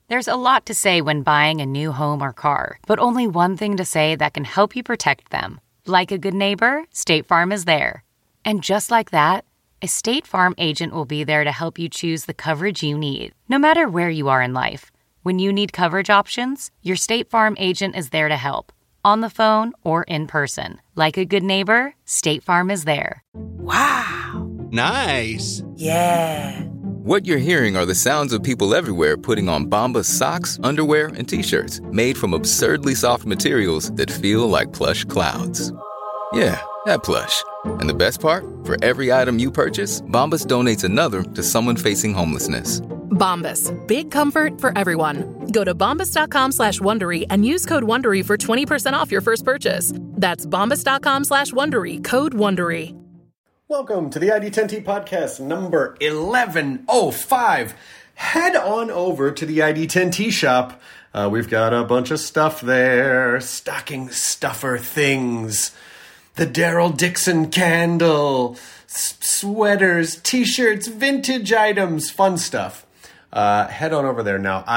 There's a lot to say when buying a new home or car, but only one thing to say that can help you protect them. Like a good neighbor, State Farm is there. And just like that, a State Farm agent will be there to help you choose the coverage you need, no matter where you are in life. When you need coverage options, your State Farm agent is there to help, on the phone or in person. Like a good neighbor, State Farm is there. Wow. Nice. Yeah. What you're hearing are the sounds of people everywhere putting on Bombas socks, underwear, and T-shirts made from absurdly soft materials that feel like plush clouds. Yeah, that plush. And the best part? For every item you purchase, Bombas donates another to someone facing homelessness. Bombas. Big comfort for everyone. Go to bombas.com/Wondery and use code Wondery for 20% off your first purchase. That's bombas.com/Wondery. Code Wondery. Welcome to the ID10T podcast number 1105. Head on over to the ID10T shop. We've got a bunch of stuff there. Stocking stuffer things. The Daryl Dixon candle. Sweaters, t-shirts, vintage items, fun stuff. Head on over there now,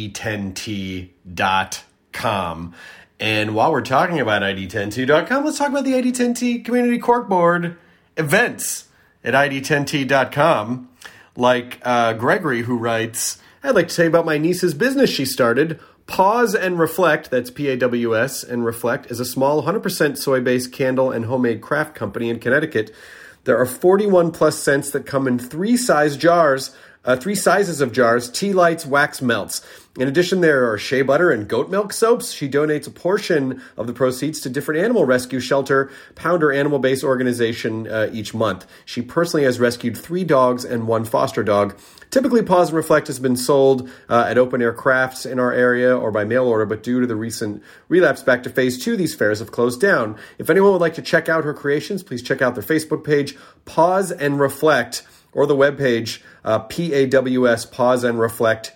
ID10T.com. And while we're talking about ID10T.com, let's talk about the ID10T Community Corkboard events at ID10T.com. Like Gregory, who writes, I'd like to tell you about my niece's business she started. Pause and Reflect, that's P-A-W-S, and Reflect, is a small 100% soy-based candle and homemade craft company in Connecticut. There are 41 plus scents that come in three sizes of jars, tea lights, wax melts. In addition, there are shea butter and goat milk soaps. She donates a portion of the proceeds to different animal rescue shelter, Pounder animal-based organization each month. She personally has rescued 3 dogs and 1 foster dog. Typically, Pause and Reflect has been sold at open-air crafts in our area or by mail order, but due to the recent relapse back to phase 2, these fairs have closed down. If anyone would like to check out her creations, please check out their Facebook page, Pause and Reflect, or the webpage, PAWS, Pause and Reflect,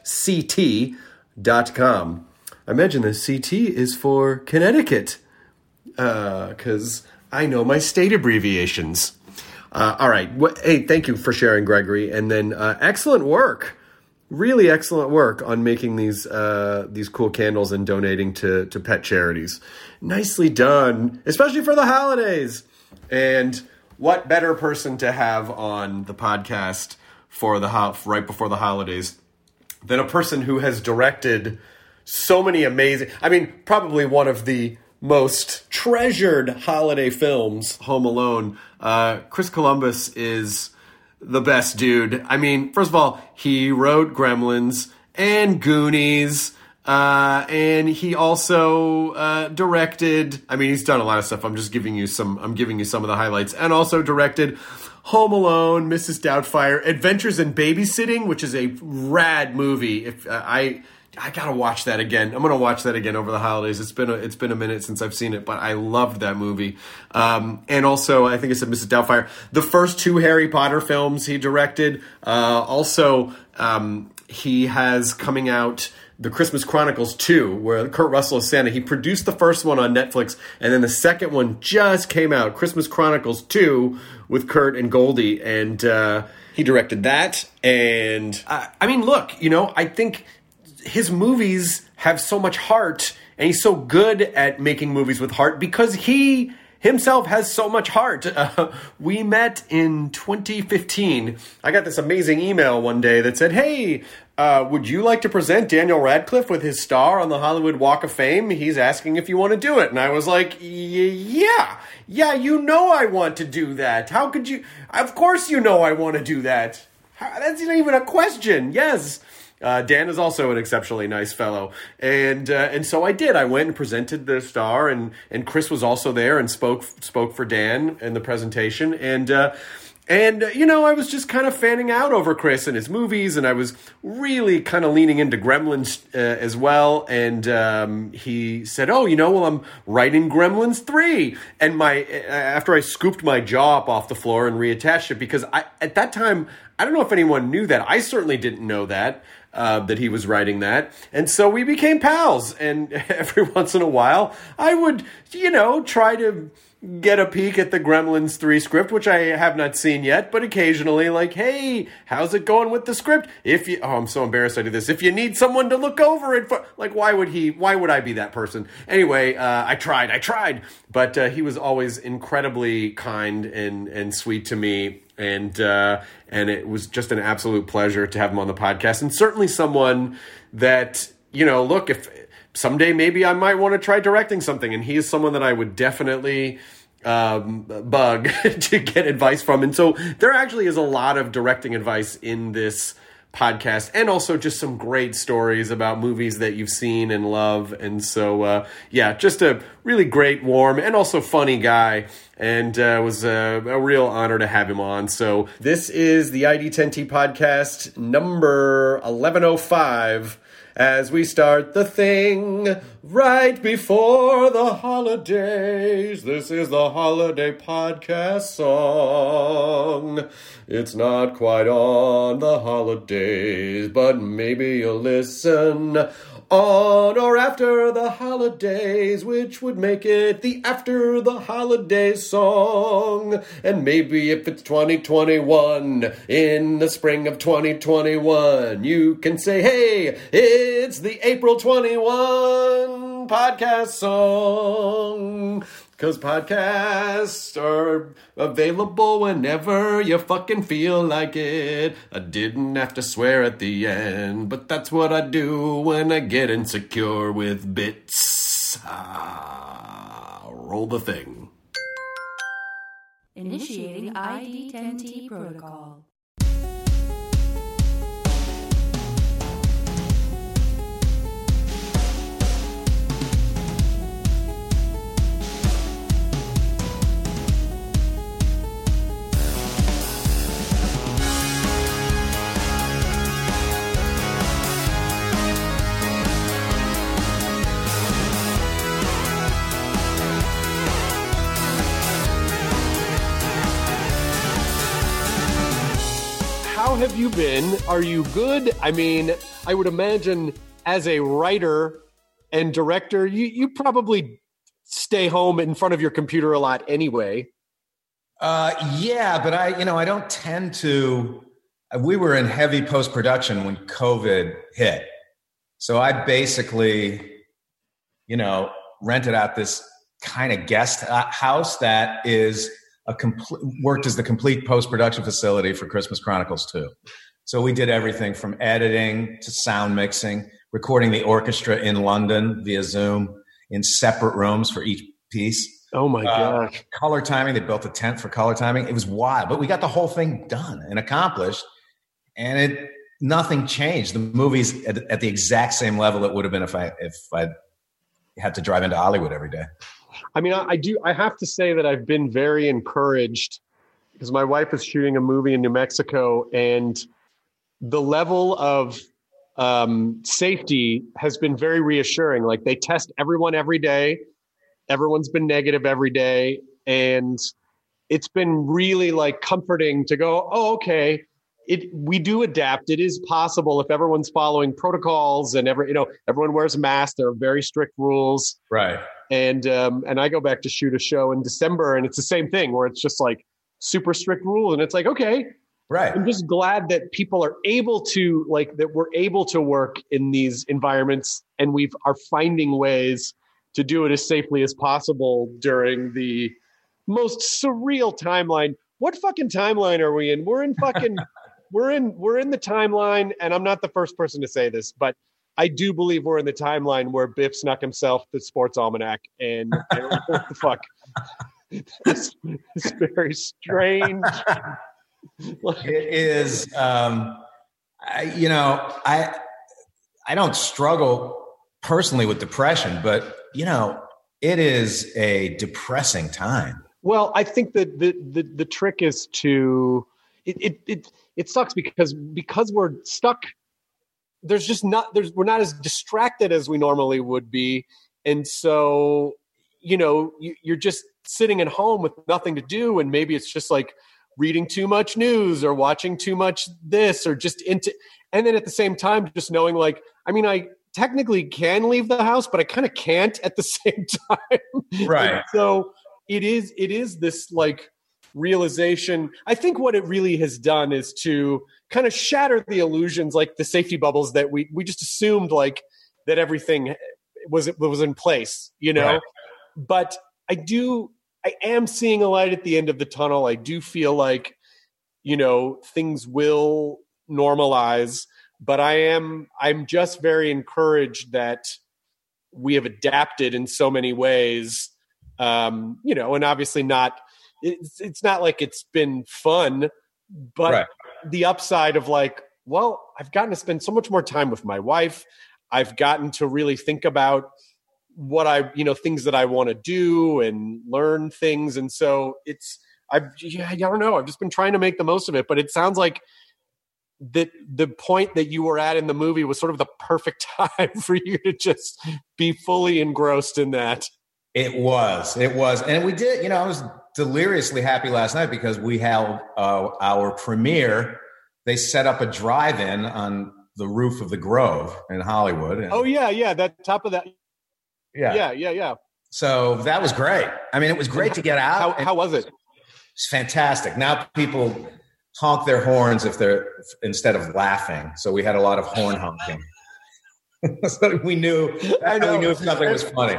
CT.com. I imagine the CT is for Connecticut, because I know my state abbreviations. All right. Hey, thank you for sharing, Gregory. And then excellent work. Really excellent work on making these cool candles and donating to pet charities. Nicely done, especially for the holidays. And what better person to have on the podcast for right before the holidays than a person who has directed so many amazing, probably one of the most treasured holiday films, Home Alone. Chris Columbus is the best dude. First of all, he wrote Gremlins and Goonies, and he also directed. He's done a lot of stuff. I'm giving you some of the highlights, and also directed Home Alone, Mrs. Doubtfire, Adventures in Babysitting, which is a rad movie. I gotta watch that again. I'm gonna watch that again over the holidays. It's been a minute since I've seen it, but I loved that movie. And also, I think I said Mrs. Doubtfire. The first 2 Harry Potter films he directed. He has coming out The Christmas Chronicles 2, where Kurt Russell is Santa. He produced the first one on Netflix, and then the second one just came out, Christmas Chronicles 2, with Kurt and Goldie, and he directed that. And look, I think his movies have so much heart, and he's so good at making movies with heart because he himself has so much heart. We met in 2015. I got this amazing email one day that said, hey, would you like to present Daniel Radcliffe with his star on the Hollywood Walk of Fame? He's asking if you want to do it. And I was like, yeah, I want to do that. How could you? Of course I want to do that. That's not even a question. Yes. Dan is also an exceptionally nice fellow. And so I did. I went and presented the star, and Chris was also there and spoke for Dan in the presentation. And I was just kind of fanning out over Chris and his movies, and I was really kind of leaning into Gremlins as well. And he said, I'm writing Gremlins 3. And after I scooped my jaw up off the floor and reattached it, because at that time, I don't know if anyone knew that. I certainly didn't know that. that he was writing that. And so we became pals. And every once in a while, I would, try to get a peek at the Gremlins 3 script, which I have not seen yet, but occasionally like, hey, how's it going with the script? I'm so embarrassed I do this. If you need someone to look over it, why would I be that person? Anyway, I tried, but he was always incredibly kind and sweet to me. And it was just an absolute pleasure to have him on the podcast, and certainly someone that, look, if someday maybe I might want to try directing something, and he is someone that I would definitely bug to get advice from. And so there actually is a lot of directing advice in this podcast, and also just some great stories about movies that you've seen and love. And so, just a really great, warm, and also funny guy. And it was a real honor to have him on. So this is the ID10T podcast number 1105. As we start the thing right before the holidays. This is the holiday podcast song. It's not quite on the holidays, but maybe you'll listen on or after the holidays, which would make it the after the holidays song. And maybe if it's 2021, in the spring of 2021, you can say, hey, it's the April 21 podcast song. Because podcasts are available whenever you fucking feel like it. I didn't have to swear at the end, but that's what I do when I get insecure with bits. Roll the thing. Initiating ID10T protocol. How have you been? Are you good? I mean, I would imagine as a writer and director, you probably stay home in front of your computer a lot anyway. Yeah, but I don't tend to. We were in heavy post-production when COVID hit. So I basically, rented out this kind of guest house that is worked as the complete post-production facility for Christmas Chronicles 2. So we did everything from editing to sound mixing, recording the orchestra in London via Zoom in separate rooms for each piece. Oh my gosh. Color timing. They built a tent for color timing. It was wild, but we got the whole thing done and accomplished, and nothing changed. The movie's at the exact same level it would have been if I had to drive into Hollywood every day. I mean, I have to say that I've been very encouraged because my wife is shooting a movie in New Mexico, and the level of safety has been very reassuring. Like, they test everyone every day. Everyone's been negative every day. And it's been really like comforting to go, oh, okay, we do adapt. It is possible if everyone's following protocols and everyone wears a mask. There are very strict rules. Right. And I go back to shoot a show in December, and it's the same thing where it's just like super strict rules. And it's like, okay, right. I'm just glad that people are able to that we're able to work in these environments, and we are finding ways to do it as safely as possible during the most surreal timeline. What fucking timeline are we in? We're in fucking, we're in the timeline. And I'm not the first person to say this, but I do believe we're in the timeline where Biff snuck himself the sports almanac, and what the fuck? It's very strange. It is. I don't struggle personally with depression, but it is a depressing time. Well, I think that the trick is to it sucks because we're stuck. We're not as distracted as we normally would be. And so, you're just sitting at home with nothing to do. And maybe it's just like, reading too much news or watching too much this or just into, and then at the same time, just knowing like, I mean, I technically can leave the house, but I kind of can't at the same time. Right. And so it is this like realization. I think what it really has done is to kind of shatter the illusions, like the safety bubbles that we just assumed like that everything was in place, you know? Right. But I am seeing a light at the end of the tunnel. I do feel like, you know, things will normalize, but I'm just very encouraged that we have adapted in so many ways. You know, and obviously it's not like it's been fun, but Right. the upside of like, well, I've gotten to spend so much more time with my wife. I've gotten to really think about what things that I want to do and learn things. And so I don't know. I've just been trying to make the most of it, but it sounds like that the point that you were at in the movie was sort of the perfect time for you to just be fully engrossed in that. It was. And we did, you know, I was deliriously happy last night because we held our premiere. They set up a drive-in on the roof of the Grove in Hollywood. And, oh yeah. That top of that. Yeah. So that was great. I mean, it was great to get out. How was it? It's fantastic. Now people honk their horns instead of laughing. So we had a lot of horn honking. So we knew if something was funny.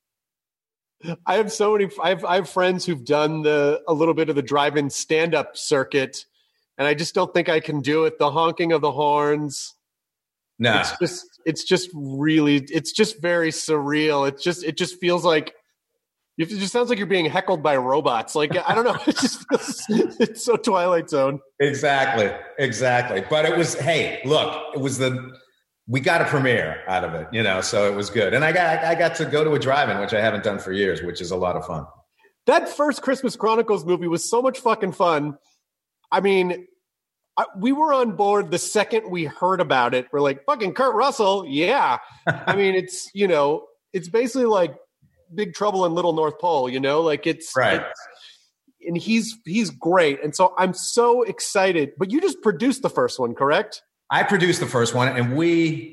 I have friends who've done a little bit of the drive-in stand-up circuit, and I just don't think I can do it. The honking of the horns. No, it's just very surreal. It just feels like it just sounds like you're being heckled by robots. Like, I don't know. It's so Twilight Zone. Exactly. But it was, hey, look, we got a premiere out of it, you know, so it was good. And I got to go to a drive-in, which I haven't done for years, which is a lot of fun. That first Christmas Chronicles movie was so much fucking fun. I mean, we were on board the second we heard about it. We're like, fucking Kurt Russell, yeah. I mean, it's, you know, it's basically like Big Trouble in Little North Pole, you know, like it's right. And he's great. And so I'm so excited. But you just produced the first one, correct? I produced the first one, and we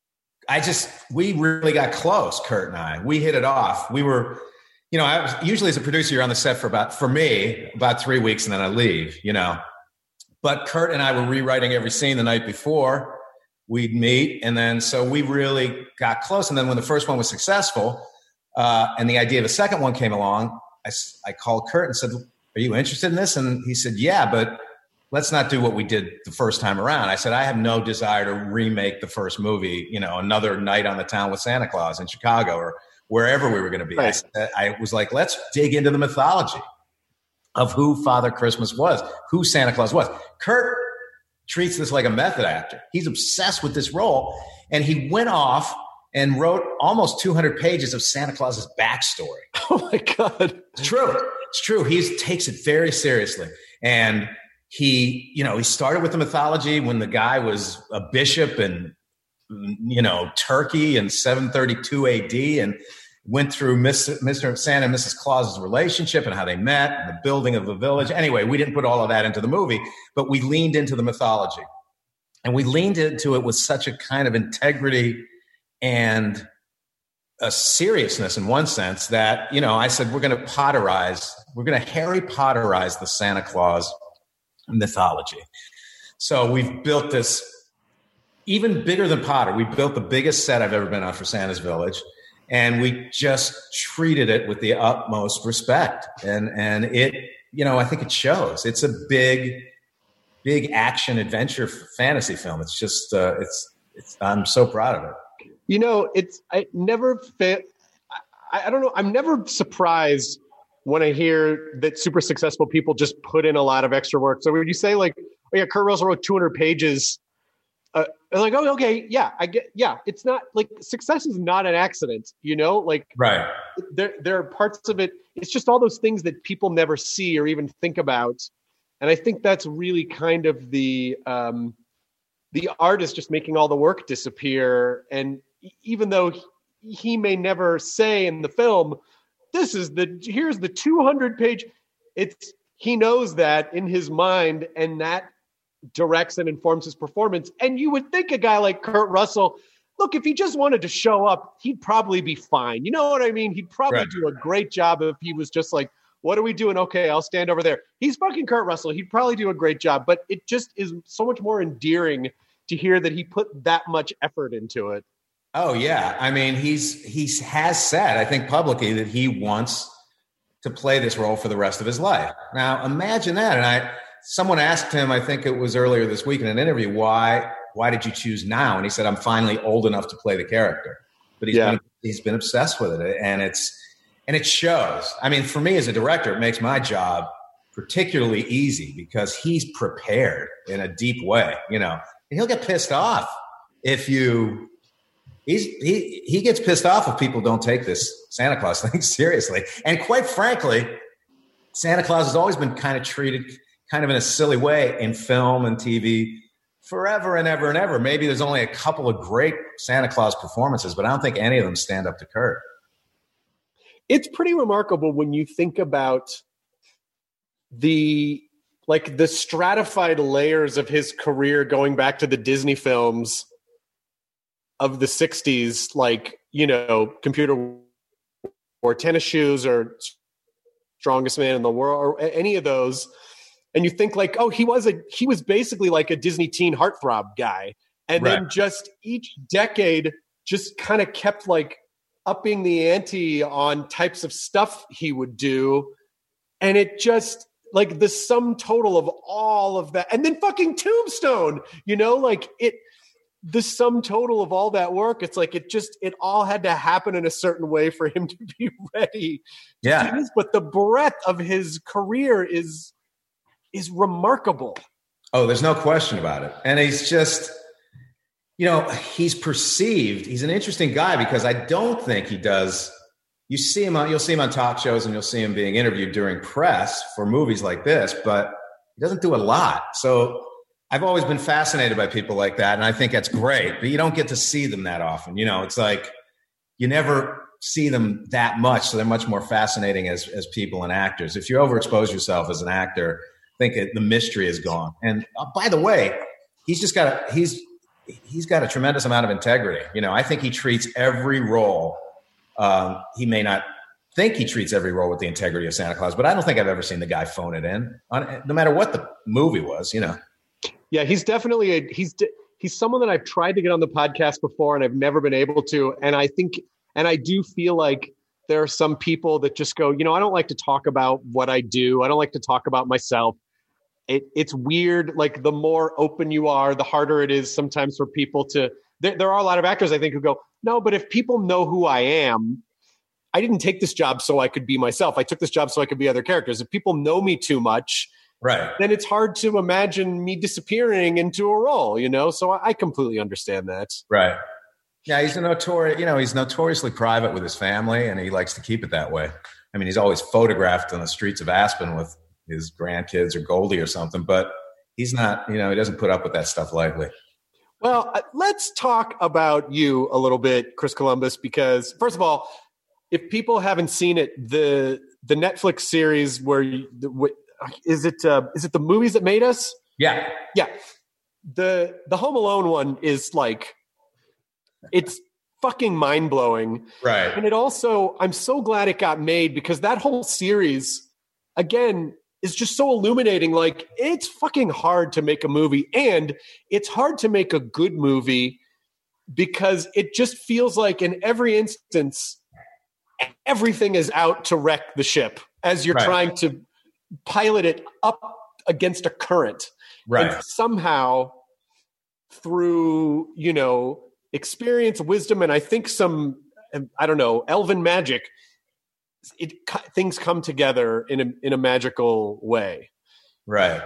really got close, Kurt and I. We hit it off. We were, you know, usually as a producer, you're on the set for about 3 weeks, and then I leave, you know. But Kurt and I were rewriting every scene the night before we'd meet. And then so we really got close. And then when the first one was successful and the idea of a second one came along, I called Kurt and said, are you interested in this? And he said, yeah, but let's not do what we did the first time around. I said, I have no desire to remake the first movie, you know, another night on the town with Santa Claus in Chicago or wherever we were going to be. Right. I was like, let's dig into the mythology of who Father Christmas was, who Santa Claus was. Kurt treats this like a method actor. He's obsessed with this role. And he went off and wrote almost 200 pages of Santa Claus's backstory. Oh my God. It's true. He takes it very seriously. And he started with the mythology when the guy was a bishop in, you know, Turkey in 732 AD and went through Mr. Santa and Mrs. Claus's relationship and how they met, and the building of the village. Anyway, we didn't put all of that into the movie, but we leaned into the mythology. And we leaned into it with such a kind of integrity and a seriousness in one sense that, you know, I said, we're going to Harry Potterize the Santa Claus mythology. So we've built this even bigger than Potter. We built the biggest set I've ever been on for Santa's Village. And we just treated it with the utmost respect. And it, you know, I think it shows. It's a big action adventure fantasy film. It's just, I'm so proud of it. You know, I don't know. I'm never surprised when I hear that super successful people just put in a lot of extra work. So when you say like, oh yeah, Kurt Russell wrote 200 pages, like, oh, okay, yeah, I get, yeah. It's not like success is not an accident, you know, like right. There are parts of it. It's just all those things that people never see or even think about. And I think that's really kind of the artist just making all the work disappear. And even though he may never say in the film, here's the 200 page, he knows that in his mind, and that directs and informs his performance. And you would think a guy like Kurt Russell, look, if he just wanted to show up, he'd probably be fine. You know what I mean? He'd probably do a great job if he was just like, what are we doing? Okay, I'll stand over there. He's fucking Kurt Russell. He'd probably do a great job, but it just is so much more endearing to hear that he put that much effort into it. Oh yeah. I mean, he has said, I think publicly, that he wants to play this role for the rest of his life. Now imagine that. And someone asked him, I think it was earlier this week in an interview, why did you choose now? And he said, I'm finally old enough to play the character. But he's been obsessed with it, and it shows. I mean, for me as a director, it makes my job particularly easy because he's prepared in a deep way, you know. And he'll get pissed off if he gets pissed off if people don't take this Santa Claus thing seriously. And quite frankly, Santa Claus has always been kind of treated kind of in a silly way in film and TV forever and ever and ever. Maybe there's only a couple of great Santa Claus performances, but I don't think any of them stand up to Kurt. It's pretty remarkable when you think about the stratified layers of his career going back to the Disney films of the 60s, like, you know, Computer or Tennis Shoes or Strongest Man in the World or any of those. And you think like, oh, he was basically like a Disney teen heartthrob guy. And then just each decade just kind of kept like upping the ante on types of stuff he would do. And it just like the sum total of all of that. And then fucking Tombstone, you know, like the sum total of all that work, it's like it all had to happen in a certain way for him to be ready to do this. But the breadth of his career is remarkable. Oh, there's no question about it. And he's just, you know, he's an interesting guy because I don't think he does. You'll see him on talk shows and you'll see him being interviewed during press for movies like this, but he doesn't do a lot. So I've always been fascinated by people like that. And I think that's great, but you don't get to see them that often. You know, it's like you never see them that much. So they're much more fascinating as people and actors. If you overexpose yourself as an actor, I think the mystery is gone. And by the way, he's got a tremendous amount of integrity. You know, I think he treats every role. He may not think he treats every role with the integrity of Santa Claus, but I don't think I've ever seen the guy phone it in, no matter what the movie was. You know. Yeah, he's definitely he's someone that I've tried to get on the podcast before, and I've never been able to. And I do feel like there are some people that just go, you know, I don't like to talk about what I do. I don't like to talk about myself. It's weird. Like the more open you are, the harder it is sometimes for people to. There are a lot of actors I think who go, no, but if people know who I am, I didn't take this job so I could be myself. I took this job so I could be other characters. If people know me too much, then it's hard to imagine me disappearing into a role, you know? So I completely understand that. Right. Yeah, he's notoriously private with his family, and he likes to keep it that way. I mean, he's always photographed on the streets of Aspen with his grandkids or Goldie or something, but he's not, you know, he doesn't put up with that stuff lightly. Well, let's talk about you a little bit, Chris Columbus, because first of all, if people haven't seen it, the Netflix series is it The Movies That Made Us? Yeah. Yeah. The Home Alone one is like, it's fucking mind blowing. Right. And it also, I'm so glad it got made because that whole series, again, is just so illuminating. Like, it's fucking hard to make a movie, and it's hard to make a good movie because it just feels like in every instance, everything is out to wreck the ship as you're trying to pilot it up against a current. Right. And somehow through, you know, experience, wisdom, and I think some, I don't know, elven magic, things come together in a magical way. Right.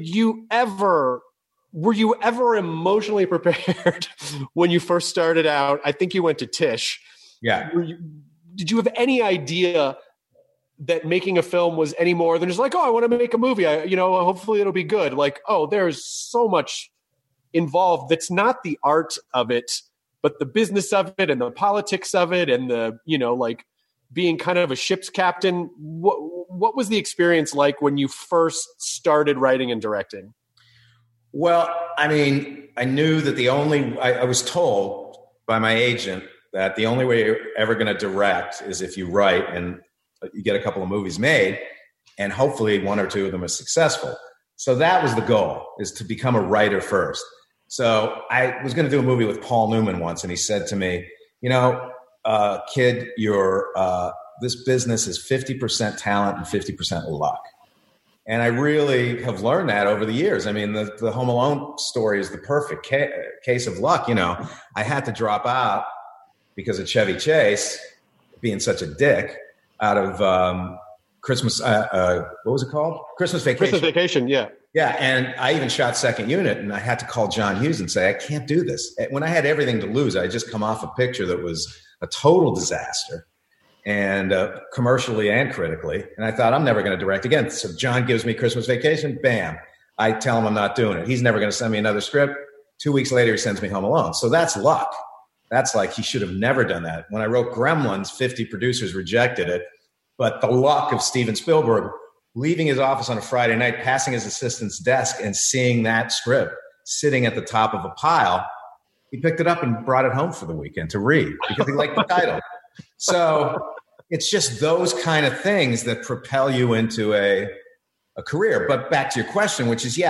Were you ever emotionally prepared when you first started out? I think you went to Tisch. Yeah. Did you have any idea that making a film was any more than just like, oh, I want to make a movie. Hopefully it'll be good. Like, oh, there's so much involved. That's not the art of it, but the business of it and the politics of it and the, you know, like being kind of a ship's captain. what was the experience like when you first started writing and directing? Well, I mean, I knew that I was told by my agent that the only way you're ever going to direct is if you write and you get a couple of movies made, and hopefully one or two of them are successful. So that was the goal, is to become a writer first. So I was going to do a movie with Paul Newman once, and he said to me, kid, this business is 50% talent and 50% luck. And I really have learned that over the years. I mean, the Home Alone story is the perfect case of luck. I had to drop out because of Chevy Chase being such a dick out of Christmas. What was it called? Christmas Vacation. Christmas Vacation, yeah. Yeah, and I even shot second unit, and I had to call John Hughes and say, I can't do this. When I had everything to lose, I had just come off a picture that was a total disaster, and commercially and critically. And I thought, I'm never going to direct again. So John gives me Christmas Vacation, bam. I tell him I'm not doing it. He's never going to send me another script. 2 weeks later, he sends me Home Alone. So that's luck. That's like he should have never done that. When I wrote Gremlins, 50 producers rejected it. But the luck of Steven Spielberg leaving his office on a Friday night, passing his assistant's desk and seeing that script sitting at the top of a pile, he picked it up and brought it home for the weekend to read because he liked the title. So it's just those kind of things that propel you into a career. But back to your question, which is,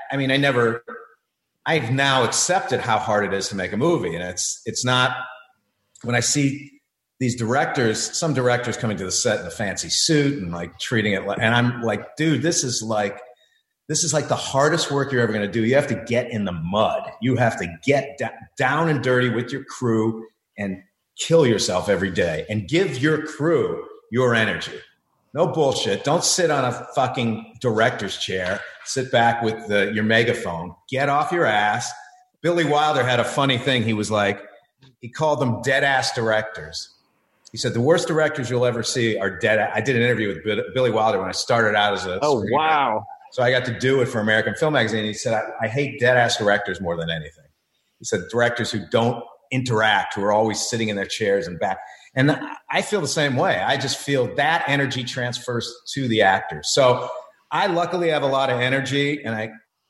I've now accepted how hard it is to make a movie. And it's not, when I see these directors, some directors coming to the set in a fancy suit and like treating it like, and I'm like, dude, this is like the hardest work you're ever going to do. You have to get in the mud. You have to get down and dirty with your crew and kill yourself every day and give your crew your energy. No bullshit. Don't sit on a fucking director's chair. Sit back with your megaphone. Get off your ass. Billy Wilder had a funny thing. He was like, he called them dead ass directors. He said, the worst directors you'll ever see are dead. I did an interview with Billy Wilder when I started out as a screenwriter. Wow. So I got to do it for American Film Magazine. He said, I hate dead ass directors more than anything. He said, directors who don't interact, who are always sitting in their chairs and back. And I feel the same way. I just feel that energy transfers to the actors. So I luckily have a lot of energy, and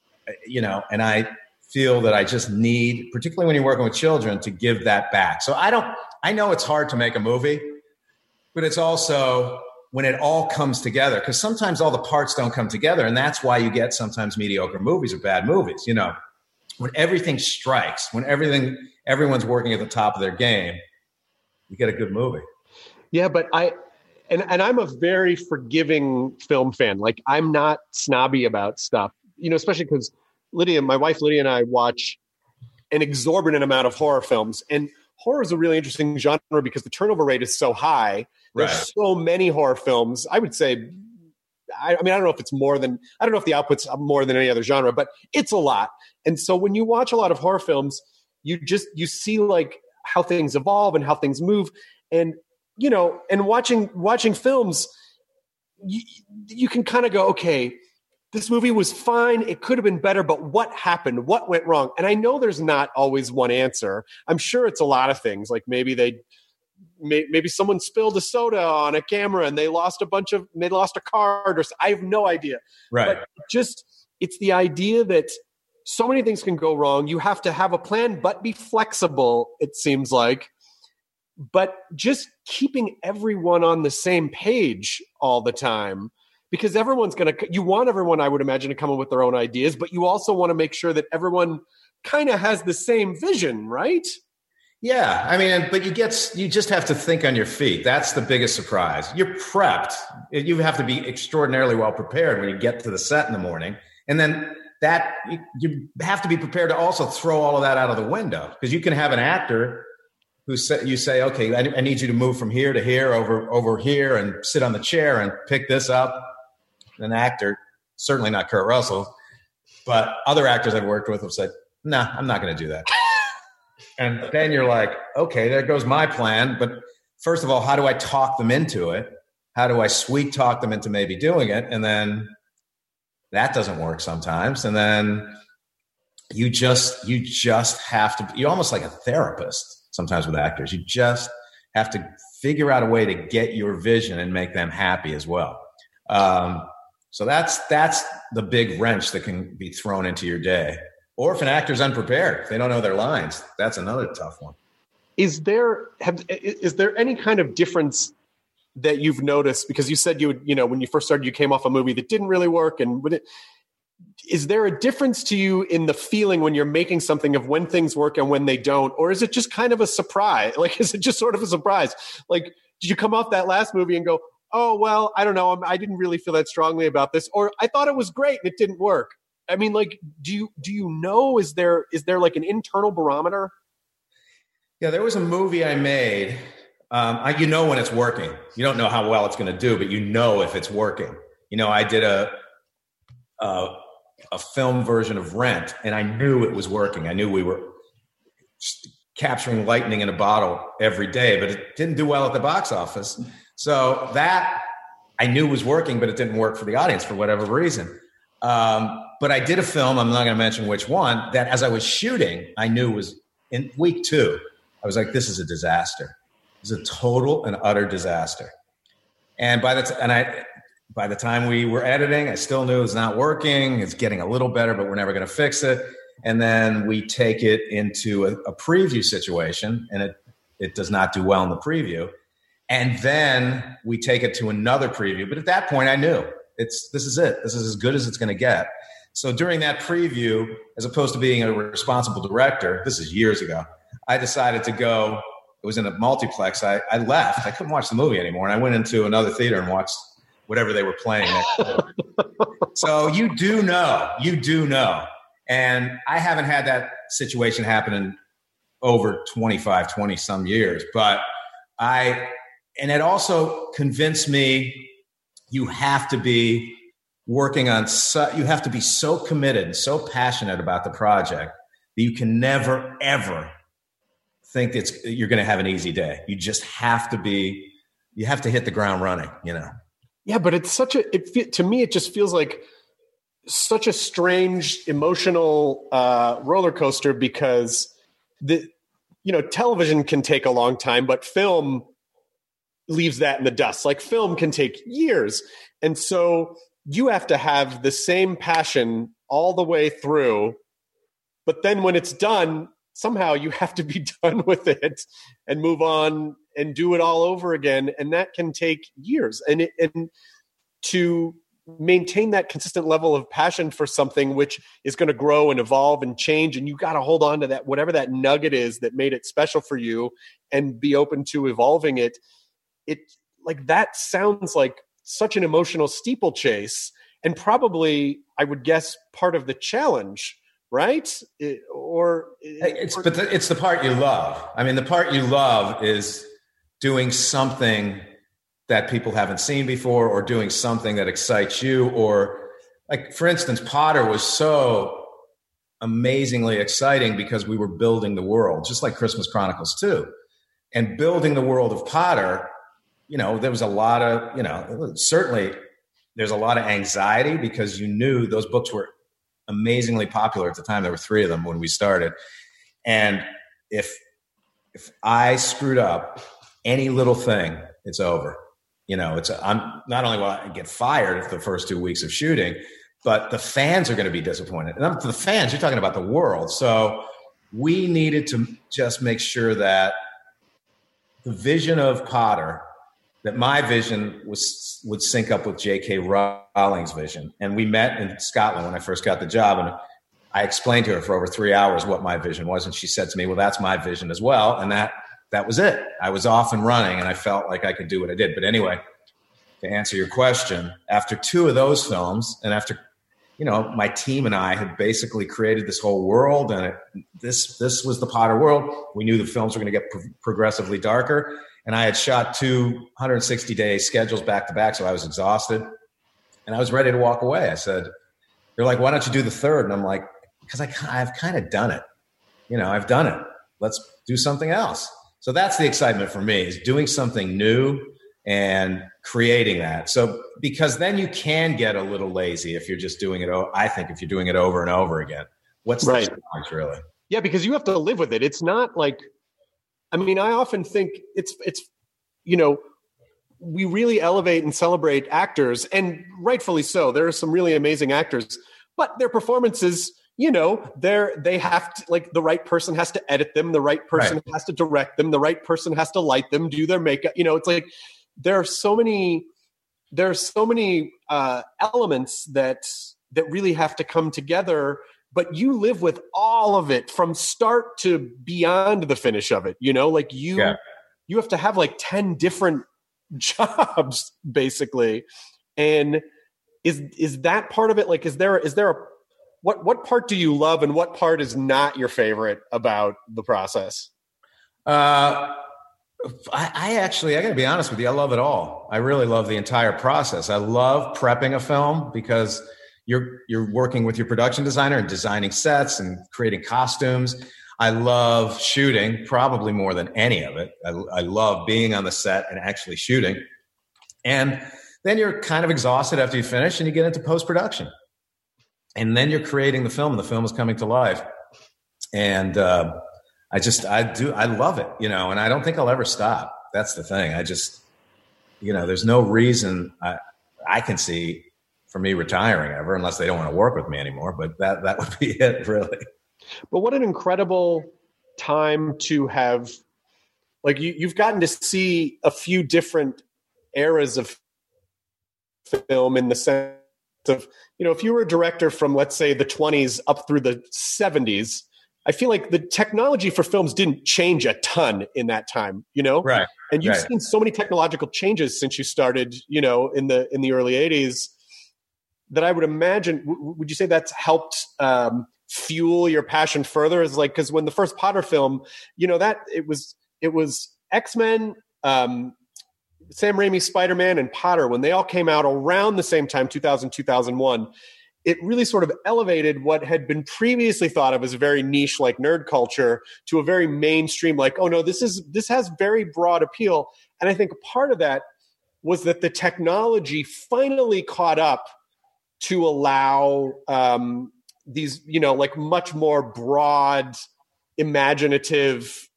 I feel that I just need, particularly when you're working with children, to give that back. So I know it's hard to make a movie, but it's also when it all comes together, because sometimes all the parts don't come together. And that's why you get sometimes mediocre movies or bad movies. When everything strikes, when everyone's working at the top of their game, you get a good movie. Yeah, but I'm a very forgiving film fan. Like, I'm not snobby about stuff, especially because my wife Lydia, and I watch an exorbitant amount of horror films. And horror is a really interesting genre because the turnover rate is so high. There's so many horror films. I would say, I don't know if I don't know if the output's more than any other genre, but it's a lot. And so when you watch a lot of horror films, you see like how things evolve and how things move. And, and watching films, you can kind of go, okay, this movie was fine. It could have been better, but what happened? What went wrong? And I know there's not always one answer. I'm sure it's a lot of things. Like maybe someone spilled a soda on a camera and they lost a card, or I have no idea. Right. But it's the idea that so many things can go wrong. You have to have a plan, but be flexible, it seems like. But just keeping everyone on the same page all the time, because you want everyone, I would imagine, to come up with their own ideas, but you also want to make sure that everyone kind of has the same vision, right? Yeah. I mean, but you just have to think on your feet. That's the biggest surprise. You're prepped. You have to be extraordinarily well prepared when you get to the set in the morning. And then you have to be prepared to also throw all of that out of the window, because you can have an actor who you say, okay, I need you to move from here to here, over here, and sit on the chair and pick this up. An actor, certainly not Kurt Russell, but other actors I've worked with have said, no, I'm not going to do that. And then you're like, okay, there goes my plan. But first of all, how do I talk them into it? How do I sweet talk them into maybe doing it? And then that doesn't work sometimes. And then you just have to, you're almost like a therapist sometimes with actors. You just have to figure out a way to get your vision and make them happy as well. So that's the big wrench that can be thrown into your day. Or if an actor's unprepared, if they don't know their lines, that's another tough one. Is there any kind of difference that you've noticed? Because you said when you first started, you came off a movie that didn't really work, is there a difference to you in the feeling when you're making something of when things work and when they don't? Or is it just kind of a surprise? Like, is it just sort of a surprise? Like, did you come off that last movie and go, oh, well, I don't know, I didn't really feel that strongly about this, or I thought it was great and it didn't work? I mean, like, do you know, is there like an internal barometer? Yeah, there was a movie I made. You know when it's working. You don't know how well it's going to do, but you know if it's working. I did a film version of Rent, and I knew it was working. I knew we were capturing lightning in a bottle every day, but it didn't do well at the box office. So that I knew was working, but it didn't work for the audience for whatever reason. But I did a film, I'm not going to mention which one, that as I was shooting, I knew was in week 2. I was like, this is a disaster. It's a total and utter disaster. And by the time we were editing, I still knew it was not working. It's getting a little better, but we're never going to fix it. And then we take it into a preview situation, and it does not do well in the preview. And then we take it to another preview. But at that point, I knew this is it. This is as good as it's going to get. So during that preview, as opposed to being a responsible director, this is years ago, I decided to go. It was in a multiplex. I left. I couldn't watch the movie anymore. And I went into another theater and watched whatever they were playing next door. So you do know. And I haven't had that situation happen in over 20 some years. But and it also convinced me you have to be working on, you have to be so committed and so passionate about the project that you can never, ever think you're going to have an easy day. You just have to hit the ground running, Yeah, but it's to me, it just feels like such a strange emotional roller coaster, because television can take a long time, but film leaves that in the dust. Like, film can take years. And so you have to have the same passion all the way through, but then when it's done, somehow you have to be done with it and move on and do it all over again. And that can take years. And to maintain that consistent level of passion for something which is going to grow and evolve and change, and you got to hold on to that, whatever that nugget is that made it special for you, and be open to evolving it. It, like, that sounds like such an emotional steeplechase, and probably, I would guess, part of the challenge, right? It's the part you love. I mean, the part you love is doing something that people haven't seen before, or doing something that excites you. Or, like, for instance, Potter was so amazingly exciting because we were building the world, just like Christmas Chronicles 2. And building the world of Potter, there was a lot of, certainly there's a lot of anxiety, because you knew those books were amazingly popular at the time. There were 3 of them when we started. And if I screwed up any little thing, it's over. I'm not only will I get fired for the first 2 weeks of shooting, but the fans are going to be disappointed. And the fans, you're talking about the world. So we needed to just make sure that the vision of Potter, that my vision would sync up with J.K. Rowling's vision. And we met in Scotland when I first got the job, and I explained to her for over 3 hours what my vision was. And she said to me, well, that's my vision as well. And that was it. I was off and running, and I felt like I could do what I did. But anyway, to answer your question, after 2 of those films, and after, my team and I had basically created this whole world, and this was the Potter world. We knew the films were going to get progressively darker. And I had shot 2 160-day schedules back to back, so I was exhausted. And I was ready to walk away. I said, they're like, why don't you do the 3rd? And I'm like, because I've kind of done it. I've done it. Let's do something else. So that's the excitement for me, is doing something new and creating that. So, because then you can get a little lazy if you're just doing it. I think if you're doing it over and over again, what's the challenge, really? Yeah, because you have to live with it. It's not like, I often think it's we really elevate and celebrate actors, and rightfully so. There are some really amazing actors, but their performances, they have to, like, the right person has to edit them, the right person has to direct them, the right person has to light them, do their makeup. It's like there are so many elements that really have to come together. But you live with all of it from start to beyond the finish of it. You have to have like 10 different jobs basically. And is that part of it? Like, is there a what part do you love and what part is not your favorite about the process? I gotta be honest with you. I love it all. I really love the entire process. I love prepping a film because you're working with your production designer and designing sets and creating costumes. I love shooting probably more than any of it. I love being on the set and actually shooting. And then you're kind of exhausted after you finish and you get into post-production. And then you're creating the film and the film is coming to life. And I love it, and I don't think I'll ever stop. That's the thing. There's no reason I can see for me retiring ever, unless they don't want to work with me anymore. But that would be it, really. But what an incredible time to have, like, you've gotten to see a few different eras of film in the sense of, if you were a director from, let's say, the 20s up through the 70s, I feel like the technology for films didn't change a ton in that time, Right. And you've seen so many technological changes since you started, in the early 80s, that I would imagine, would you say that's helped fuel your passion further? Is like, because when the first Potter film, that it was X-Men, Sam Raimi's Spider-Man, and Potter, when they all came out around the same time, 2000, 2001, it really sort of elevated what had been previously thought of as a very niche, like nerd culture, to a very mainstream, like, oh no, this has very broad appeal. And I think part of that was that the technology finally caught up to allow these, like much more broad, imaginative,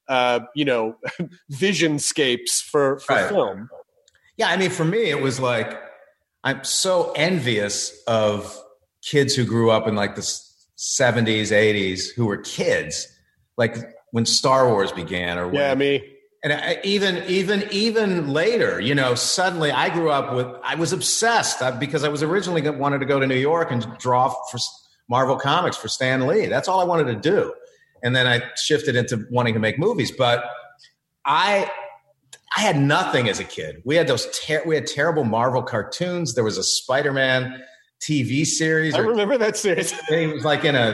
visionscapes for film. Yeah, I mean, for me, it was like, I'm so envious of kids who grew up in like the 70s, 80s, who were kids, like when Star Wars began, or me. And even later, suddenly I was obsessed because I was originally wanted to go to New York and draw for Marvel Comics for Stan Lee. That's all I wanted to do. And then I shifted into wanting to make movies. But I had nothing as a kid. We had we had terrible Marvel cartoons. There was a Spider-Man TV series. I remember that series. He was like in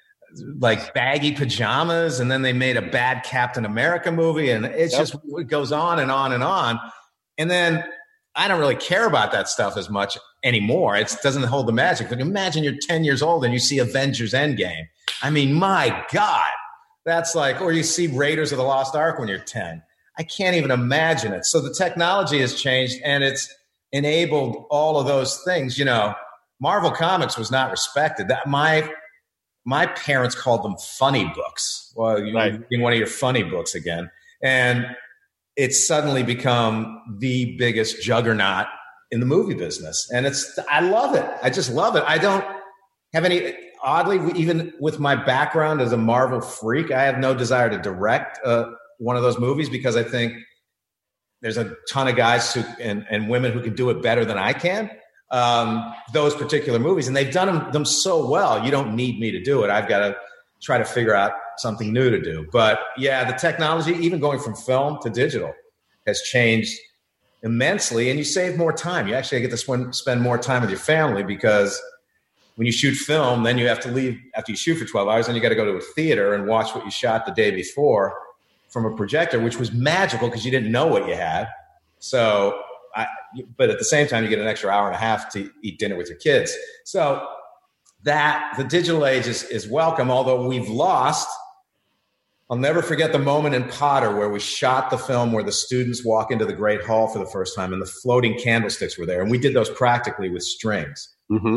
baggy pajamas, and then they made a bad Captain America movie, and it goes on and on and on. And then I don't really care about that stuff as much anymore. It doesn't hold the magic. But imagine you're 10 years old and you see Avengers Endgame. I mean, my God, that's like, or you see Raiders of the Lost Ark when you're 10. I can't even imagine it. So the technology has changed, and it's enabled all of those things. Marvel Comics was not respected. That my parents called them funny books. Well, you're reading one of your funny books again. And it's suddenly become the biggest juggernaut in the movie business. And I love it. I just love it. I don't have any, oddly, even with my background as a Marvel freak, I have no desire to direct one of those movies, because I think there's a ton of guys and women who can do it better than I can. Those particular movies, and they've done them so well, you don't need me to do it. I've got to try to figure out something new to do. But yeah, the technology, even going from film to digital, has changed immensely, and you save more time. You actually get to spend more time with your family, because when you shoot film, then you have to leave after you shoot for 12 hours, and you got to go to a theater and watch what you shot the day before from a projector, which was magical because you didn't know what you had. So but at the same time, you get an extra hour and a half to eat dinner with your kids. So that the digital age is welcome, although we've lost. I'll never forget the moment in Potter where we shot the film where the students walk into the Great Hall for the first time, and the floating candlesticks were there. And we did those practically with strings. Mm-hmm.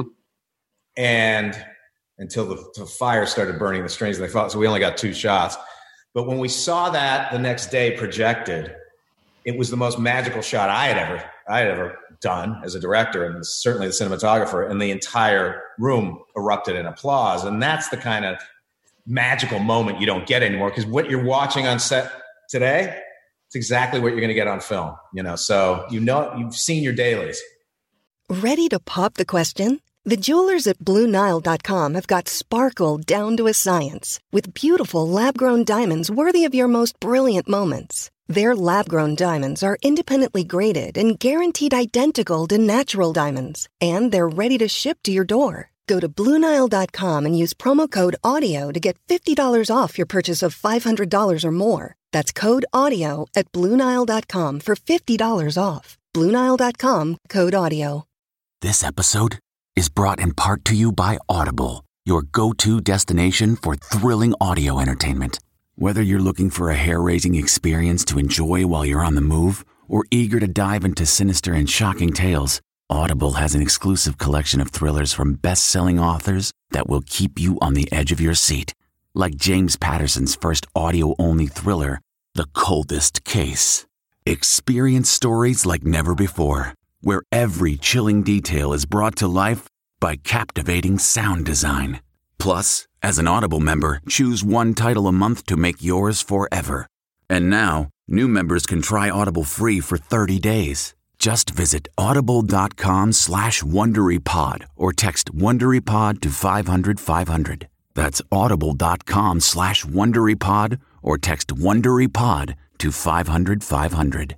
And until the fire started burning the strings, and they thought, so we only got 2 shots. But when we saw that the next day projected, it was the most magical shot I had ever done as a director, and certainly the cinematographer, and the entire room erupted in applause. And that's the kind of magical moment you don't get anymore, because what you're watching on set today, it's exactly what you're going to get on film, so you've seen your dailies. Ready to pop the question? The jewelers at BlueNile.com have got sparkle down to a science with beautiful lab-grown diamonds worthy of your most brilliant moments. Their lab-grown diamonds are independently graded and guaranteed identical to natural diamonds, and they're ready to ship to your door. Go to BlueNile.com and use promo code AUDIO to get $50 off your purchase of $500 or more. That's code AUDIO at BlueNile.com for $50 off. BlueNile.com, code AUDIO. This episode is brought in part to you by Audible, your go-to destination for thrilling audio entertainment. Whether you're looking for a hair-raising experience to enjoy while you're on the move, or eager to dive into sinister and shocking tales, Audible has an exclusive collection of thrillers from best-selling authors that will keep you on the edge of your seat. Like James Patterson's first audio-only thriller, The Coldest Case. Experience stories like never before, where every chilling detail is brought to life by captivating sound design. Plus, as an Audible member, choose one title a month to make yours forever. And now, new members can try Audible free for 30 days. Just visit audible.com/WonderyPod or text WonderyPod to 500-500. That's audible.com/WonderyPod or text WonderyPod to 500-500.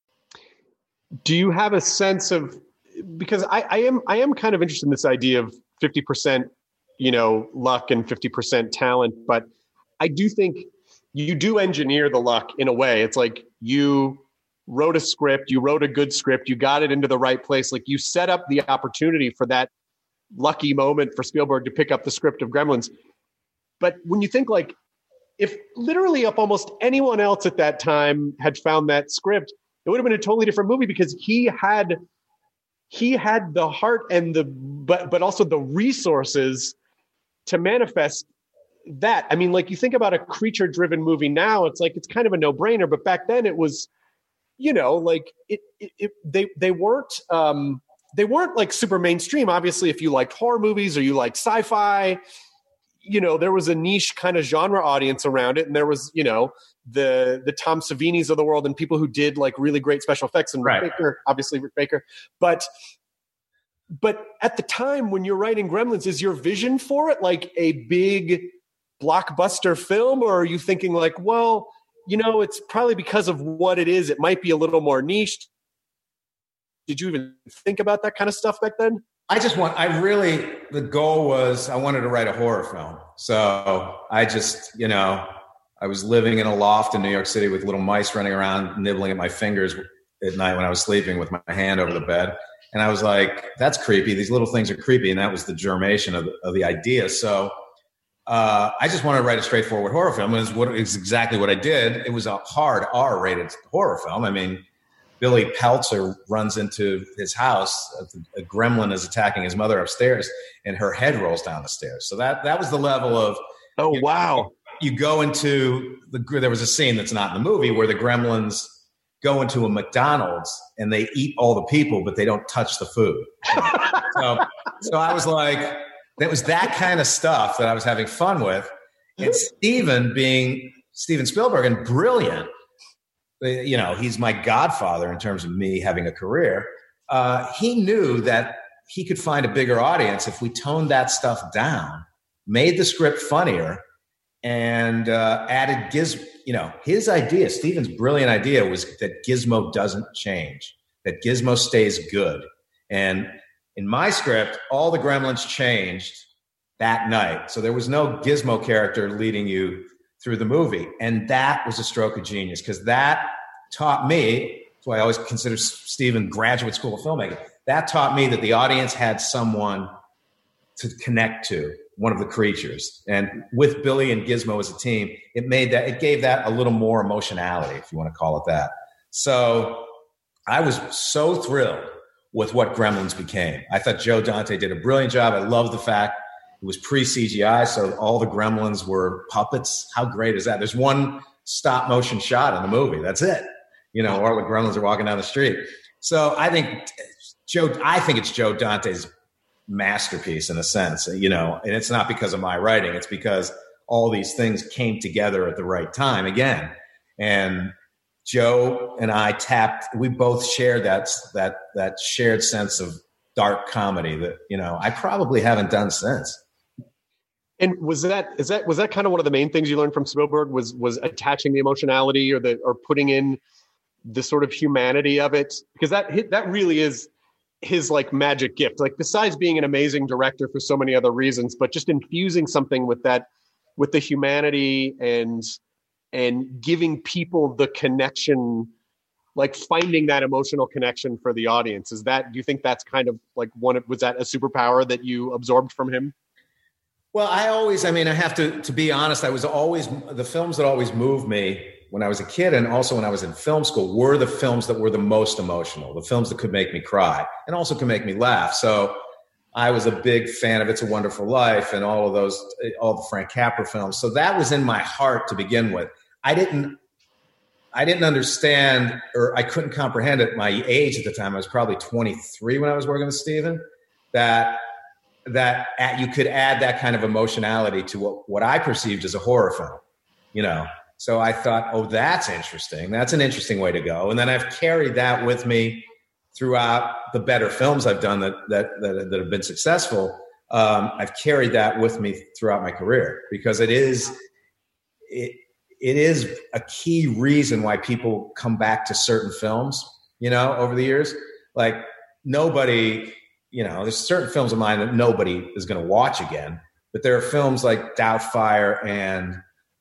Do you have a sense of, because I am kind of interested in this idea of 50%, luck and 50% talent, but I do think you do engineer the luck in a way. It's like you wrote a script, you wrote a good script, you got it into the right place. Like you set up the opportunity for that lucky moment for Spielberg to pick up the script of Gremlins. But when you think like, if literally if almost anyone else at that time had found that script, it would have been a totally different movie, because he had the heart and but also the resources to manifest that. I mean, like you think about a creature driven movie now, it's like, it's kind of a no brainer, but back then it was, like they weren't like super mainstream. Obviously, if you liked horror movies or you liked sci-fi, there was a niche kind of genre audience around it. And there was, the Tom Savinis of the world and people who did like really great special effects, and right. Rick Baker. But at the time when you're writing Gremlins, is your vision for it like a big blockbuster film? Or are you thinking like, well, it's probably because of what it is, it might be a little more niche. Did you even think about that kind of stuff back then? The goal was I wanted to write a horror film. So I just, I was living in a loft in New York City with little mice running around, nibbling at my fingers at night when I was sleeping with my hand over the bed. And I was like, that's creepy. These little things are creepy. And that was the germination of the idea. So I just wanted to write a straightforward horror film. It's exactly what I did. It was a hard R-rated horror film. I mean, Billy Peltzer runs into his house. A gremlin is attacking his mother upstairs, and her head rolls down the stairs. So that was the level of. Oh, wow. You go into there was a scene that's not in the movie where the gremlins go into a McDonald's and they eat all the people, but they don't touch the food. So I was like, that was that kind of stuff that I was having fun with. And Steven, being Steven Spielberg and brilliant, he's my godfather in terms of me having a career. He knew that he could find a bigger audience if we toned that stuff down, made the script funnier, and added Gizmo. His idea, Steven's brilliant idea, was that Gizmo doesn't change, that Gizmo stays good. And in my script, all the gremlins changed that night. So there was no Gizmo character leading you through the movie. And that was a stroke of genius, because that taught me, that's why I always consider Steven graduate school of filmmaking, that taught me that the audience had someone to connect to, one of the creatures. And with Billy and Gizmo as a team, it gave that a little more emotionality, if you want to call it that. So I was so thrilled with what Gremlins became. I thought Joe Dante did a brilliant job. I love the fact it was pre-CGI, so all the gremlins were puppets. How great is that? There's one stop motion shot in the movie. That's it. or the gremlins are walking down the street. So I think it's Joe Dante's masterpiece in a sense, and it's not because of my writing. It's because all these things came together at the right time again. And Joe and I we both shared that shared sense of dark comedy that, I probably haven't done since. And was that kind of one of the main things you learned from Spielberg was attaching the emotionality or putting in the sort of humanity of it? Because that really is his like magic gift. Like besides being an amazing director for so many other reasons, but just infusing something with the humanity and giving people the connection, like finding that emotional connection for the audience. Do you think that's kind of like was that a superpower that you absorbed from him? Well, I have to be honest, the films that always moved me when I was a kid and also when I was in film school were the films that were the most emotional, the films that could make me cry and also could make me laugh. So I was a big fan of It's a Wonderful Life and all the Frank Capra films. So that was in my heart to begin with. I didn't understand, or I couldn't comprehend at my age at the time. I was probably 23 when I was working with Steven, that you could add that kind of emotionality to what I perceived as a horror film, So I thought, oh, that's interesting. That's an interesting way to go. And then I've carried that with me throughout the better films I've done that have been successful. I've carried that with me throughout my career because it is a key reason why people come back to certain films, over the years. Like nobody, there's certain films of mine that nobody is going to watch again, but there are films like Doubtfire and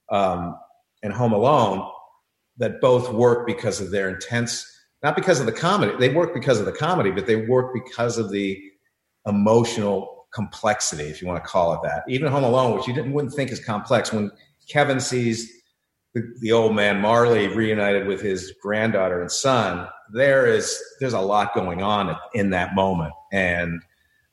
Home Alone that both work because of their intense, not because of the comedy. They work because of the comedy, but they work because of the emotional complexity, if you want to call it that. Even Home Alone, which you wouldn't think is complex, when Kevin sees the old man Marley reunited with his granddaughter and son, there's a lot going on in that moment. And,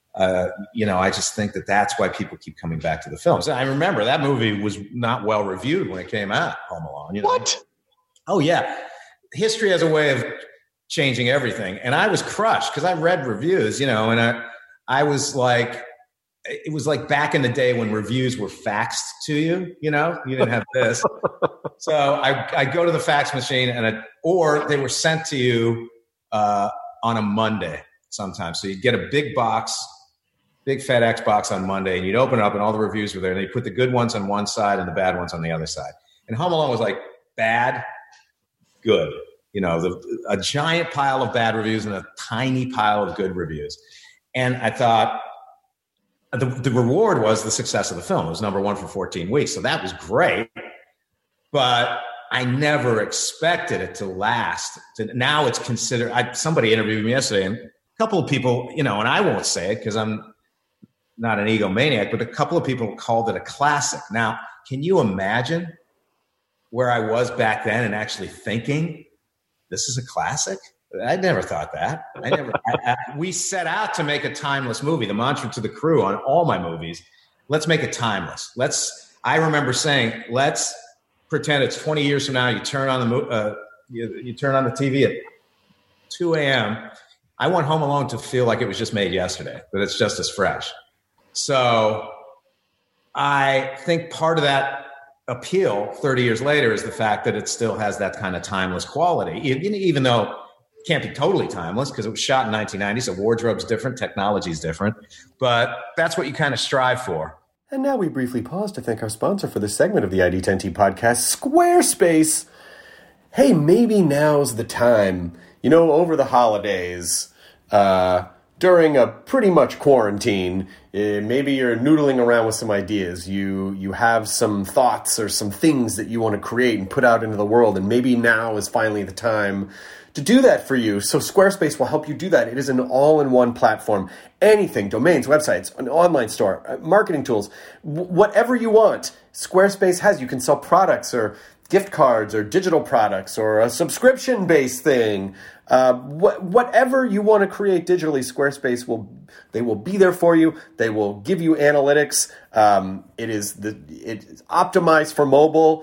I just think that's why people keep coming back to the films. I remember that movie was not well reviewed when it came out, Home Alone. What? Oh, yeah. History has a way of changing everything. And I was crushed because I read reviews, and I was like, it was like back in the day when reviews were faxed to you, you didn't have this. So I go to the fax machine or they were sent to you on a Monday sometimes. So you'd get a big FedEx box on Monday, and you'd open it up and all the reviews were there. And they put the good ones on one side and the bad ones on the other side. And Home Alone was like bad, good, a giant pile of bad reviews and a tiny pile of good reviews. And I thought, the reward was the success of the film. It was number one for 14 weeks. So that was great. But I never expected it to last. Now it's considered, somebody interviewed me yesterday, and a couple of people, and I won't say it because I'm not an egomaniac, but a couple of people called it a classic. Now, can you imagine where I was back then and actually thinking this is a classic? I never thought that. We set out to make a timeless movie. The mantra to the crew on all my movies, let's make it timeless. I remember saying, let's pretend it's 20 years from now. You turn on you turn on the TV at 2 a.m. I want Home Alone to feel like it was just made yesterday, that it's just as fresh. So I think part of that appeal 30 years later is the fact that it still has that kind of timeless quality, even though can't be totally timeless because it was shot in 1990, so wardrobe's different, technology's different, but that's what you kind of strive for. And now we briefly pause to thank our sponsor for this segment of the ID10T podcast, Squarespace. Hey, maybe now's the time, over the holidays, during a pretty much quarantine, maybe you're noodling around with some ideas. You have some thoughts or some things that you want to create and put out into the world, and maybe now is finally the time to do that for you. So Squarespace will help you do that. It is an all-in-one platform. Anything, domains, websites, an online store, marketing tools, whatever you want, Squarespace has. You can sell products or gift cards or digital products or a subscription-based thing. Whatever you want to create digitally, Squarespace will be there for you. They will give you analytics. It is optimized for mobile.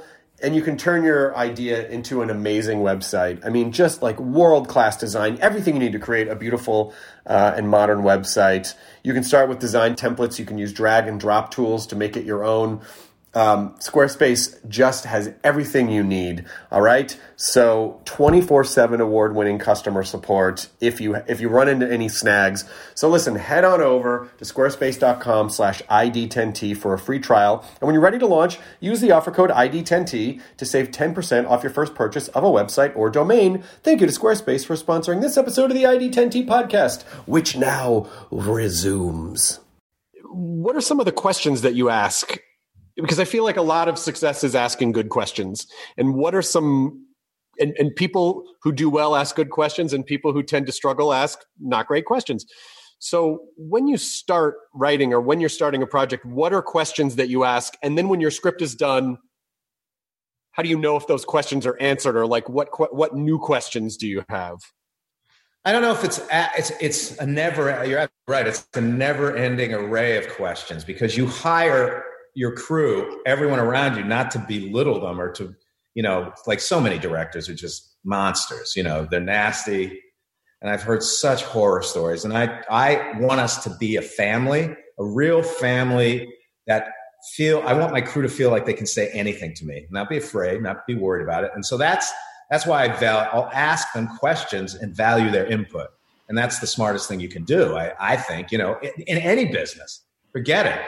and you can turn your idea into an amazing website. I mean, just like world-class design, everything you need to create a beautiful and modern website. You can start with design templates. You can use drag and drop tools to make it your own. Squarespace just has everything you need. All right. So 24/7 award-winning customer support if you run into any snags. So listen, head on over to squarespace.com/ID10T for a free trial. And when you're ready to launch, use the offer code ID10T to save 10% off your first purchase of a website or domain. Thank you to Squarespace for sponsoring this episode of the ID10T podcast, which now resumes. What are some of the questions that you ask? Because I feel like a lot of success is asking good questions. And what are some, and people who do well ask good questions, and people who tend to struggle ask not great questions. So when you start writing or when you're starting a project, what are questions that you ask? And then when your script is done, how do you know if those questions are answered, or like what new questions do you have? I don't know if it's a never, you're right. It's a never ending array of questions, because you hire your crew, everyone around you, not to belittle them or to, like so many directors are just monsters, they're nasty. And I've heard such horror stories. And I want us to be a family, a real family that I want my crew to feel like they can say anything to me, not be afraid, not be worried about it. And so that's why I'll ask them questions and value their input. And that's the smartest thing you can do. I think, in any business, forget it.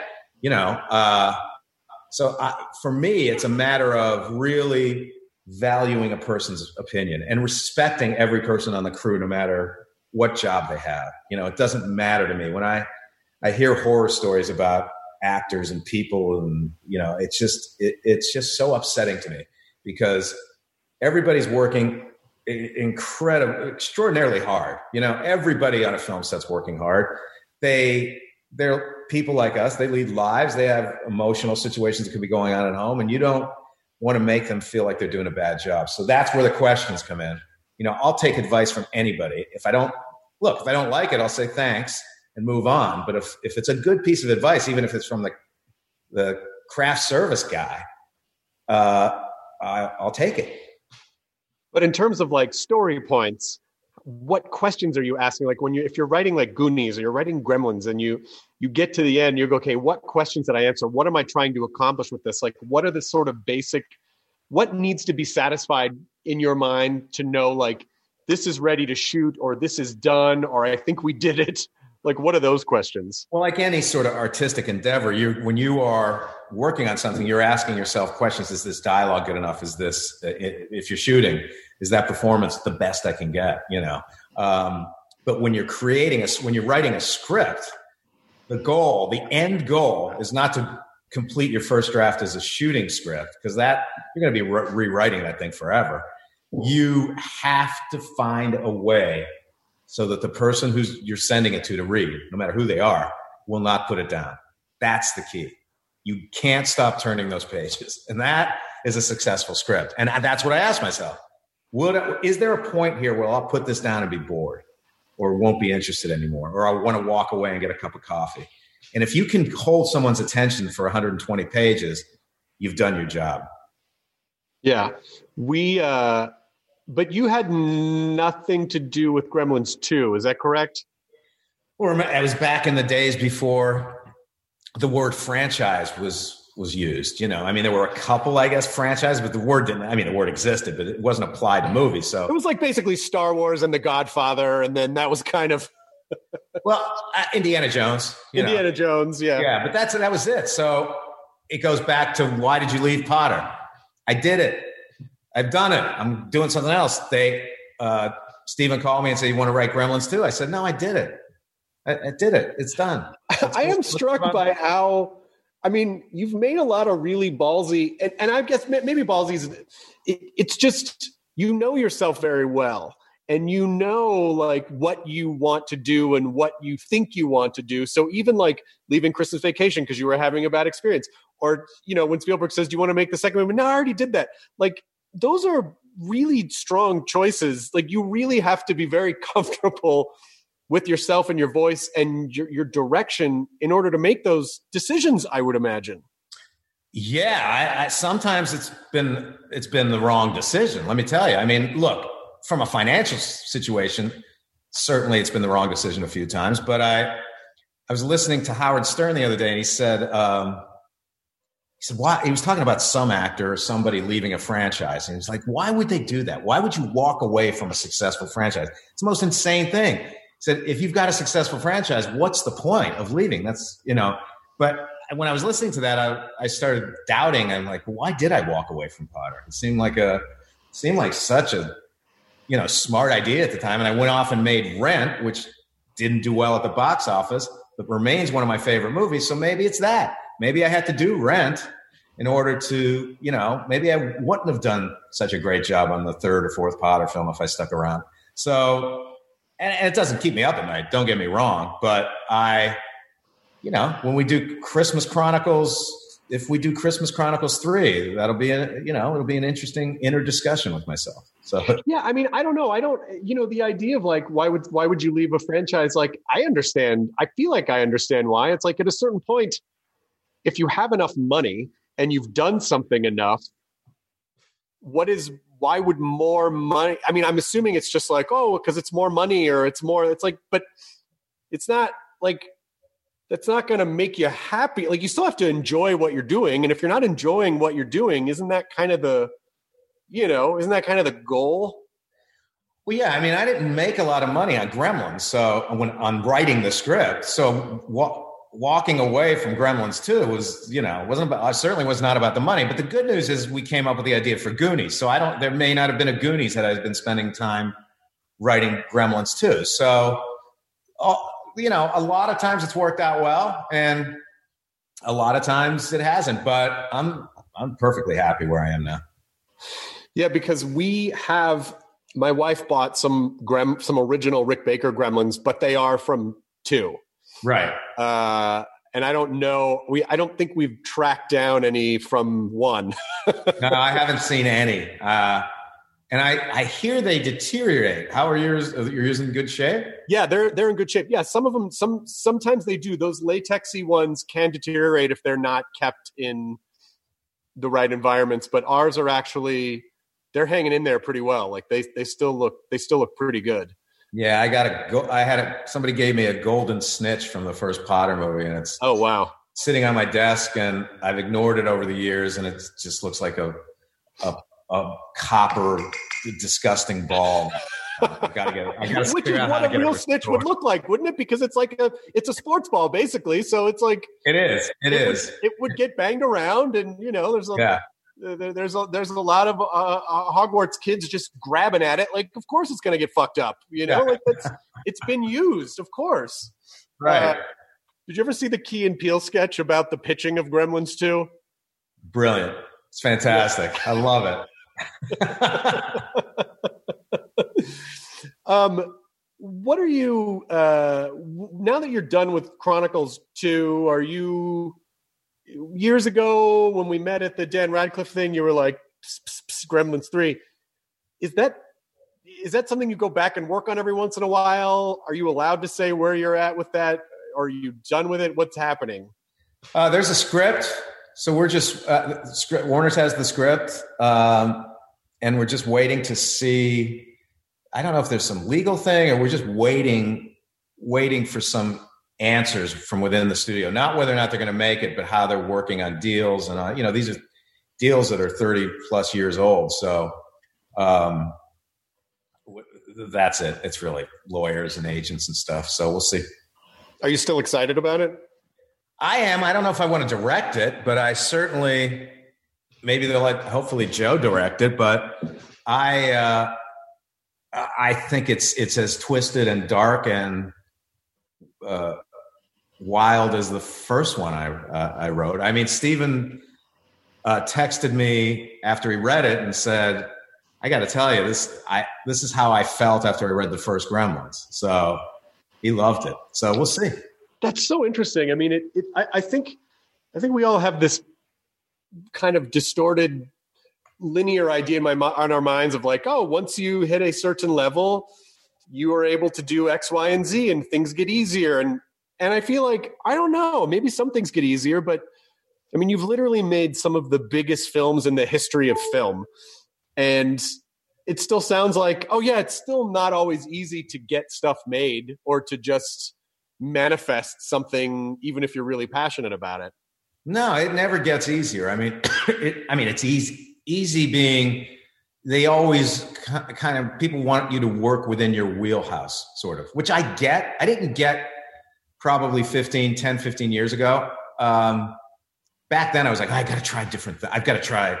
For me, it's a matter of really valuing a person's opinion and respecting every person on the crew, no matter what job they have. It doesn't matter to me when I hear horror stories about actors and people, and it's just so upsetting to me, because everybody's working extraordinarily hard. Everybody on a film set's working hard. They're people like us. They lead lives. They have emotional situations that could be going on at home, and you don't want to make them feel like they're doing a bad job. So that's where the questions come in. I'll take advice from anybody. If I don't like it, I'll say thanks and move on. But if it's a good piece of advice, even if it's from the craft service guy, I'll take it. But in terms of like story points, what questions are you asking? Like if you're writing like Goonies or you're writing Gremlins, and you get to the end, you go, okay, what questions did I answer? What am I trying to accomplish with this? Like, what are the sort of basic, what needs to be satisfied in your mind to know, like, this is ready to shoot, or this is done, or I think we did it? Like, what are those questions? Well, like any sort of artistic endeavor, when you are working on something, you're asking yourself questions. Is this dialogue good enough? Is this, if you're shooting, is that performance the best I can get? But when you're when you're writing a script, the end goal is not to complete your first draft as a shooting script, because you're going to be rewriting that thing forever. You have to find a way so that the person you're sending it to read, no matter who they are, will not put it down. That's the key. You can't stop turning those pages. And that is a successful script. And that's what I ask myself. Is there a point here where I'll put this down and be bored, or won't be interested anymore, or I want to walk away and get a cup of coffee? And if you can hold someone's attention for 120 pages, you've done your job. Yeah. But you had nothing to do with Gremlins 2, is that correct? Well, it was back in the days before the word franchise was used. There were a couple, I guess, franchises, but the word the word existed, but it wasn't applied to movies. So it was like basically Star Wars and The Godfather, and then that was kind of Indiana Jones. Indiana Jones, yeah. Yeah, but that was it. So it goes back to, why did you leave Potter? I did it. I've done it. I'm doing something else. Steven called me and said, you want to write Gremlins 2? I said, no, I did it. I did it. It's done. I am struck by how, you've made a lot of really ballsy, and I guess maybe ballsy it's just, yourself very well. And like what you want to do and what you think you want to do. So even like leaving Christmas Vacation because you were having a bad experience, or, when Spielberg says, do you want to make the second movie? No, I already did that. Like, those are really strong choices. Like, you really have to be very comfortable with yourself and your voice and your direction in order to make those decisions, I would imagine. Yeah, I sometimes it's been the wrong decision. Let me tell you. I mean, look, from a financial situation, certainly it's been the wrong decision a few times. But I was listening to Howard Stern the other day, and he said why, he was talking about some actor or somebody leaving a franchise, and he was like, why would they do that? Why would you walk away from a successful franchise? It's the most insane thing. He said, if you've got a successful franchise, what's the point of leaving? That's, but when I was listening to that, I started doubting. I'm like, why did I walk away from Potter? It seemed like such a, smart idea at the time. And I went off and made Rent, which didn't do well at the box office, but remains one of my favorite movies. So maybe it's that. Maybe I had to do Rent in order to, maybe I wouldn't have done such a great job on the third or fourth Potter film if I stuck around. So, and it doesn't keep me up at night, don't get me wrong, but when we do Christmas Chronicles, if we do Christmas Chronicles 3, that'll be it'll be an interesting inner discussion with myself. So yeah, I mean, I don't know. The idea of like, why would you leave a franchise? Like, I feel like I understand why. It's like at a certain point, if you have enough money and you've done something enough, why would more money? I mean, I'm assuming it's just like, oh, because it's more money or it's like, but it's not like, that's not going to make you happy. Like, you still have to enjoy what you're doing. And if you're not enjoying what you're doing, isn't that kind of the goal? Well, yeah. I mean, I didn't make a lot of money on Gremlins. So on writing the script, so walking away from Gremlins 2 was, certainly was not about the money. But the good news is we came up with the idea for Goonies. So there may not have been a Goonies had I been spending time writing Gremlins 2. So, a lot of times it's worked out well, and a lot of times it hasn't. But I'm perfectly happy where I am now. Yeah, because my wife bought some original Rick Baker Gremlins, but they are from 2. Right. And I don't know. I don't think we've tracked down any from 1. No, I haven't seen any. And I hear they deteriorate. How are yours? Are yours in good shape? Yeah, they're in good shape. Yeah, some of them, sometimes they do. Those latexy ones can deteriorate if they're not kept in the right environments. But ours are actually, they're hanging in there pretty well. Like they still look pretty good. Yeah, somebody gave me a golden snitch from the first Potter movie, and it's sitting on my desk, and I've ignored it over the years, and it just looks like a copper, disgusting ball. I gotta get it. Which is what a real snitch would look like, wouldn't it? Because it's it's a sports ball basically. So it's like it is. It would get banged around, and there's a lot of Hogwarts kids just grabbing at it. Like, of course it's going to get fucked up. Like it's been used, of course. Right. Did you ever see the Key and Peele sketch about the pitching of Gremlins 2? Brilliant. It's fantastic. Yeah. I love it. What are you, now that you're done with Chronicles 2, are you, years ago when we met at the Dan Radcliffe thing, you were like, pss, pss, pss, Gremlins 3. Is that something you go back and work on every once in a while? Are you allowed to say where you're at with that? Are you done with it? What's happening? There's a script. So we're just, Warner's has the script, and we're just waiting to see. I don't know if there's some legal thing, or we're just waiting for some answers from within the studio. Not whether or not they're going to make it, but how they're working on deals. And, these are deals that are 30 plus years old. So that's it. It's really lawyers and agents and stuff. So we'll see. Are you still excited about it? I am. I don't know if I want to direct it, but I certainly, maybe they'll let hopefully Joe direct it, but I think it's as twisted and dark and wild as the first one I wrote. I mean, Stephen texted me after he read it and said, I got to tell you, this is how I felt after I read the first Gremlins. So he loved it. So we'll see. That's so interesting. I mean, I think we all have this kind of distorted linear idea on our minds of like, oh, once you hit a certain level, you are able to do X, Y, and Z, and things get easier. And I feel like, I don't know, maybe some things get easier, but I mean, you've literally made some of the biggest films in the history of film. And it still sounds like, oh yeah, it's still not always easy to get stuff made or to just manifest something, even if you're really passionate about it. No, it never gets easier. I mean, it's easy being, they always kind of, people want you to work within your wheelhouse, sort of, which I get. I didn't get probably 10, 15 years ago. Back then I was like, I got to try different things. I've got to try,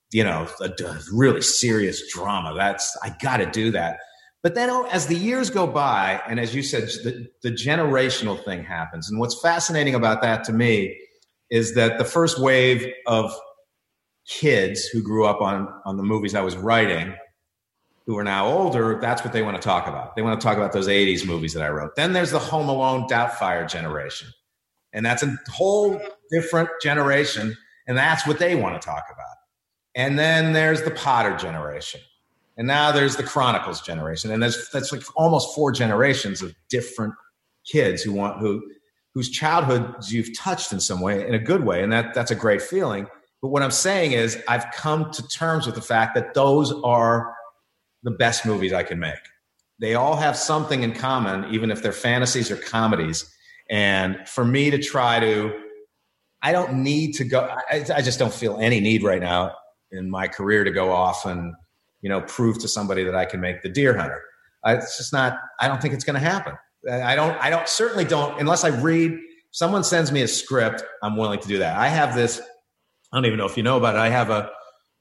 a really serious drama. I got to do that. But then as the years go by, and as you said, the generational thing happens. And what's fascinating about that to me is that the first wave of kids who grew up on the movies I was writing, who are now older, that's what they want to talk about. They want to talk about those 80s movies that I wrote. Then there's the Home Alone, Doubtfire generation. And that's a whole different generation. And that's what they want to talk about. And then there's the Potter generation. And now there's the Chronicles generation. And that's like almost 4 generations of different kids whose childhoods you've touched in some way, in a good way. And that's a great feeling. But what I'm saying is I've come to terms with the fact that those are the best movies I can make. They all have something in common, even if they're fantasies or comedies. And for me to I don't need to go, I just don't feel any need right now in my career to go off and, prove to somebody that I can make The Deer Hunter. It's just not, I don't think it's going to happen. I certainly don't, unless I read, someone sends me a script, I'm willing to do that. I have this, I don't even know if you know about it. I have a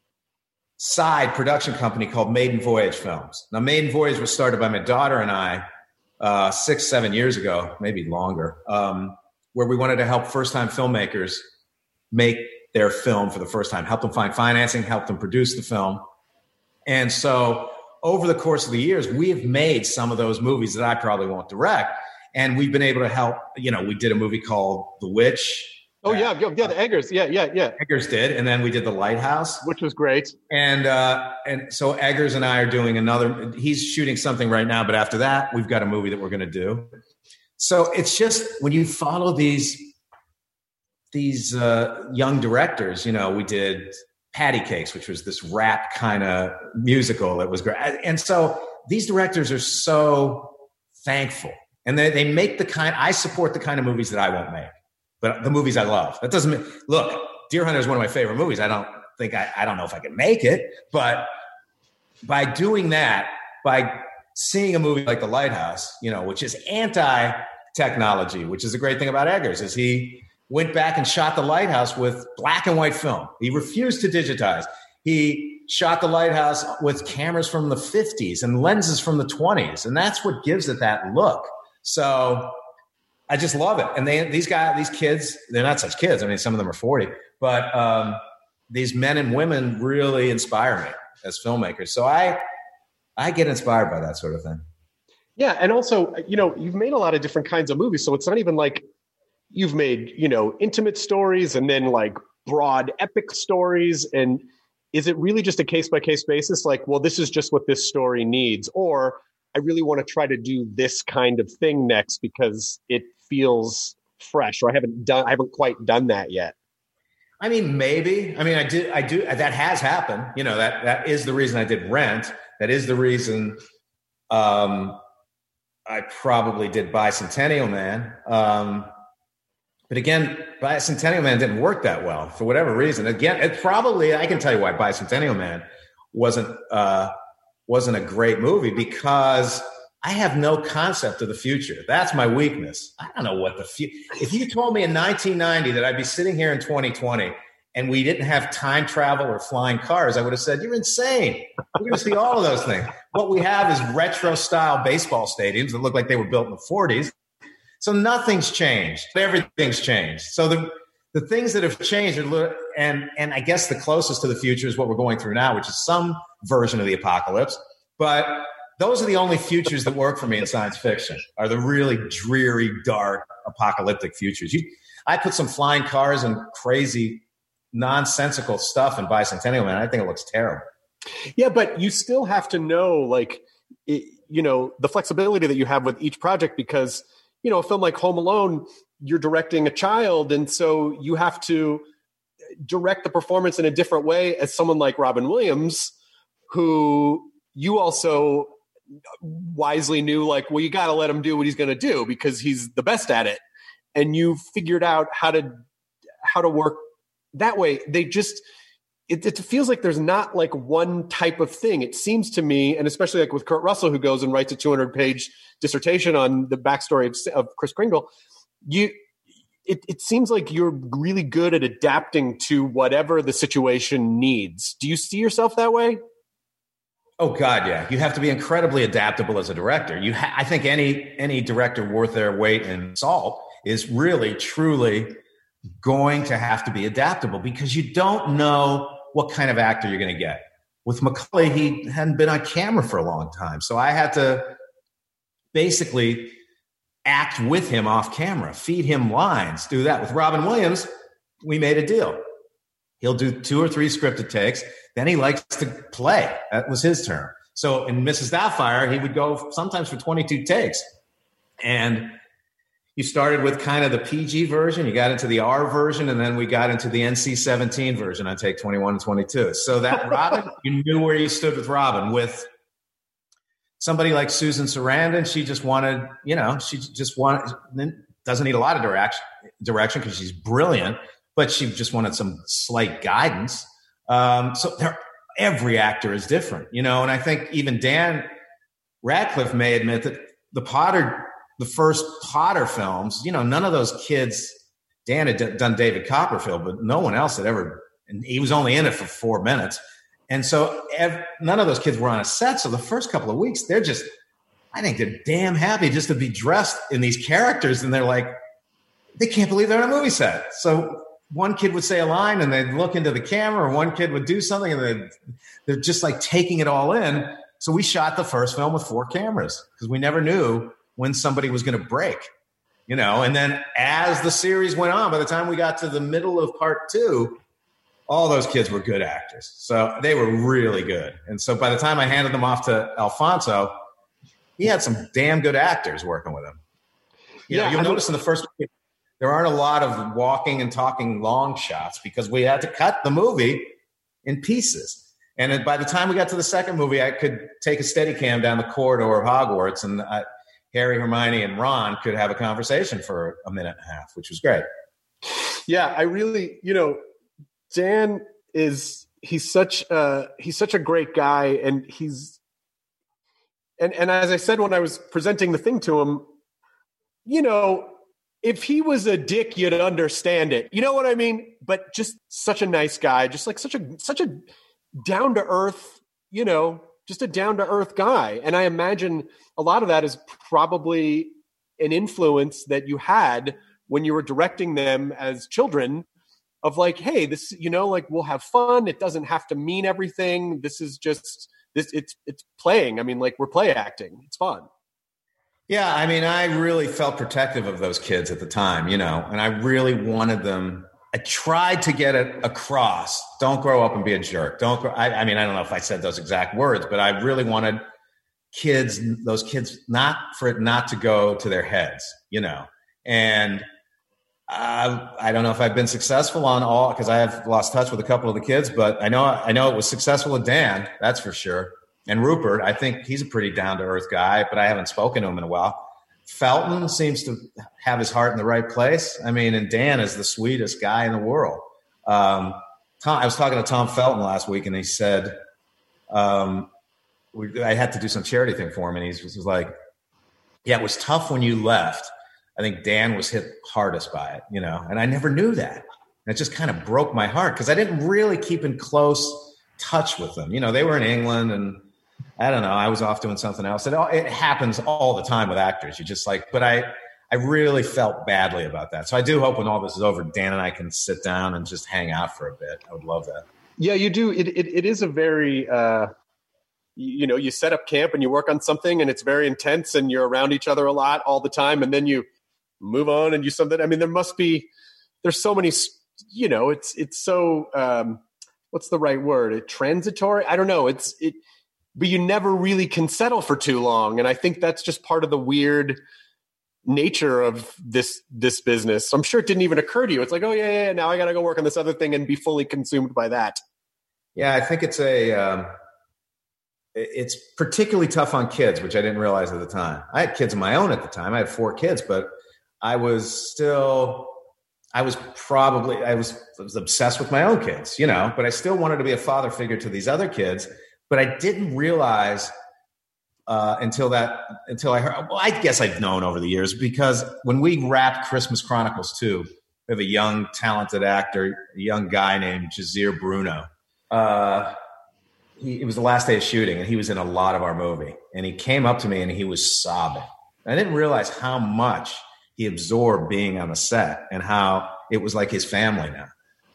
side production company called Maiden Voyage Films. Now, Maiden Voyage was started by my daughter and I 6-7 years ago, maybe longer, where we wanted to help first-time filmmakers make their film for the first time, help them find financing, help them produce the film. And so over the course of the years, we have made some of those movies that I probably won't direct. And we've been able to help, we did a movie called The Witch. Oh, yeah, the Eggers. Yeah. Eggers did. And then we did The Lighthouse. Which was great. And so Eggers and I are doing he's shooting something right now, but after that, we've got a movie that we're going to do. So it's just, when you follow these young directors, we did Patty Cakes, which was this rap kind of musical that was great. And so these directors are so thankful. And they make I support the kind of movies that I won't make. But the movies I love. That doesn't mean, look, Deer Hunter is one of my favorite movies. I don't know if I can make it, but by doing that, by seeing a movie like The Lighthouse, which is anti-technology, which is the great thing about Eggers, is he went back and shot The Lighthouse with black and white film. He refused to digitize. He shot The Lighthouse with cameras from the 50s and lenses from the 20s. And that's what gives it that look. So I just love it. And these kids, they're not such kids. I mean, some of them are 40, but these men and women really inspire me as filmmakers. So I get inspired by that sort of thing. Yeah. And also, you've made a lot of different kinds of movies. So it's not even like you've made, intimate stories and then like broad epic stories. And is it really just a case by case basis? Like, well, this is just what this story needs, or I really want to try to do this kind of thing next because it feels fresh, or I haven't quite done that yet. I mean, maybe. I mean, I do. That has happened. That is the reason I did Rent. That is the reason I probably did Bicentennial Man. But again, Bicentennial Man didn't work that well for whatever reason. Again, I can tell you why Bicentennial Man wasn't a great movie, because I have no concept of the future. That's my weakness. I don't know what the future. If you told me in 1990 that I'd be sitting here in 2020 and we didn't have time travel or flying cars, I would have said, you're insane. We're going to see all of those things. What we have is retro style baseball stadiums that look like they were built in the 40s. So nothing's changed. Everything's changed. So the things that have changed are, and I guess the closest to the future is what we're going through now, which is some version of the apocalypse. But those are the only futures that work for me in science fiction, are the really dreary, dark, apocalyptic futures. I put some flying cars and crazy, nonsensical stuff in Bicentennial Man. I think it looks terrible. Yeah, but you still have to know, the flexibility that you have with each project, because, a film like Home Alone, you're directing a child. And so you have to direct the performance in a different way as someone like Robin Williams, who you also wisely knew, like, well, you got to let him do what he's going to do because he's the best at it. And you figured out how to work that way. They just, it feels like there's not like one type of thing. It seems to me, and especially like with Kurt Russell, who goes and writes a 200-page dissertation on the backstory of Kris Kringle, it seems like you're really good at adapting to whatever the situation needs. Do you see yourself that way? Oh God, yeah. You have to be incredibly adaptable as a director. I think any director worth their weight in salt is really, truly going to have to be adaptable because you don't know what kind of actor you're going to get. With Macaulay, he hadn't been on camera for a long time. So I had to basically act with him off camera, feed him lines, do that. With Robin Williams, we made a deal. He'll do 2 or 3 scripted takes. Then he likes to play. That was his term. So in Mrs. Doubtfire, he would go sometimes for 22 takes. And you started with kind of the PG version, you got into the R version, and then we got into the NC-17 version on take 21 and 22. So that Robin, you knew where you stood with Robin. With somebody like Susan Sarandon, she just wanted, doesn't need a lot of direction because she's brilliant, but she just wanted some slight guidance. So every actor is different, and I think even Dan Radcliffe may admit that the first Potter films, none of those kids, Dan had done David Copperfield, but no one else had ever, and he was only in it for 4 minutes. And so none of those kids were on a set. So the first couple of weeks, I think they're damn happy just to be dressed in these characters. And they're like, they can't believe they're on a movie set. So one kid would say a line and they'd look into the camera, or one kid would do something and they're just like taking it all in. So we shot the first film with 4 cameras because we never knew when somebody was going to break, and then as the series went on, by the time we got to the middle of part 2, all those kids were good actors. So they were really good. And so by the time I handed them off to Alfonso, he had some damn good actors working with him. You'll notice in the first movie, there aren't a lot of walking and talking long shots because we had to cut the movie in pieces. And by the time we got to the second movie, I could take a Steadicam down the corridor of Hogwarts and Harry, Hermione, and Ron could have a conversation for a minute and a half, which was great. Yeah, I really, Dan he's such a great guy, and and as I said when I was presenting the thing to him, if he was a dick, you'd understand it. You know what I mean? But just such a nice guy, just like such a down to earth, just a down-to-earth guy. And I imagine a lot of that is probably an influence that you had when you were directing them as children of like, hey, this, we'll have fun. It doesn't have to mean everything. This is just this. It's playing. I mean, like, we're play acting. It's fun. Yeah. I mean, I really felt protective of those kids at the time, and I really wanted them. I tried to get it across. Don't grow up and be a jerk. I mean, I don't know if I said those exact words, but I really wanted those kids, not to go to their heads, and I don't know if I've been successful on all, because I have lost touch with a couple of the kids, but I know it was successful with Dan, that's for sure. And Rupert, I think he's a pretty down to earth guy, but I haven't spoken to him in a while. Felton seems to have his heart in the right place. I mean, and Dan is the sweetest guy in the world. I was talking to Tom Felton last week, and he said, I had to do some charity thing for him, and he was like, yeah, it was tough when you left. I think Dan was hit hardest by it, and I never knew that. And it just kind of broke my heart because I didn't really keep in close touch with them. They were in England, and I don't know, I was off doing something else. It happens all the time with actors. You just but I really felt badly about that. So I do hope when all this is over, Dan and I can sit down and just hang out for a bit. I would love that. Yeah, you do. It is a very, you set up camp and you work on something and it's very intense and you're around each other a lot all the time. And then you move on and do something. I mean, there's so many, it's so, what's the right word? Transitory? I don't know. But you never really can settle for too long. And I think that's just part of the weird nature of this business. I'm sure it didn't even occur to you. It's like, oh yeah, now I got to go work on this other thing and be fully consumed by that. Yeah, I think it's particularly tough on kids, which I didn't realize at the time. I had kids of my own at the time. I had 4 kids, but I was obsessed with my own kids, but I still wanted to be a father figure to these other kids. But I didn't realize until I heard, well, I guess I've known over the years, because when we wrapped Christmas Chronicles 2, we have a young, talented actor, a young guy named Jazir Bruno. It was the last day of shooting, and he was in a lot of our movie. And he came up to me and he was sobbing. I didn't realize how much he absorbed being on the set and how it was like his family now.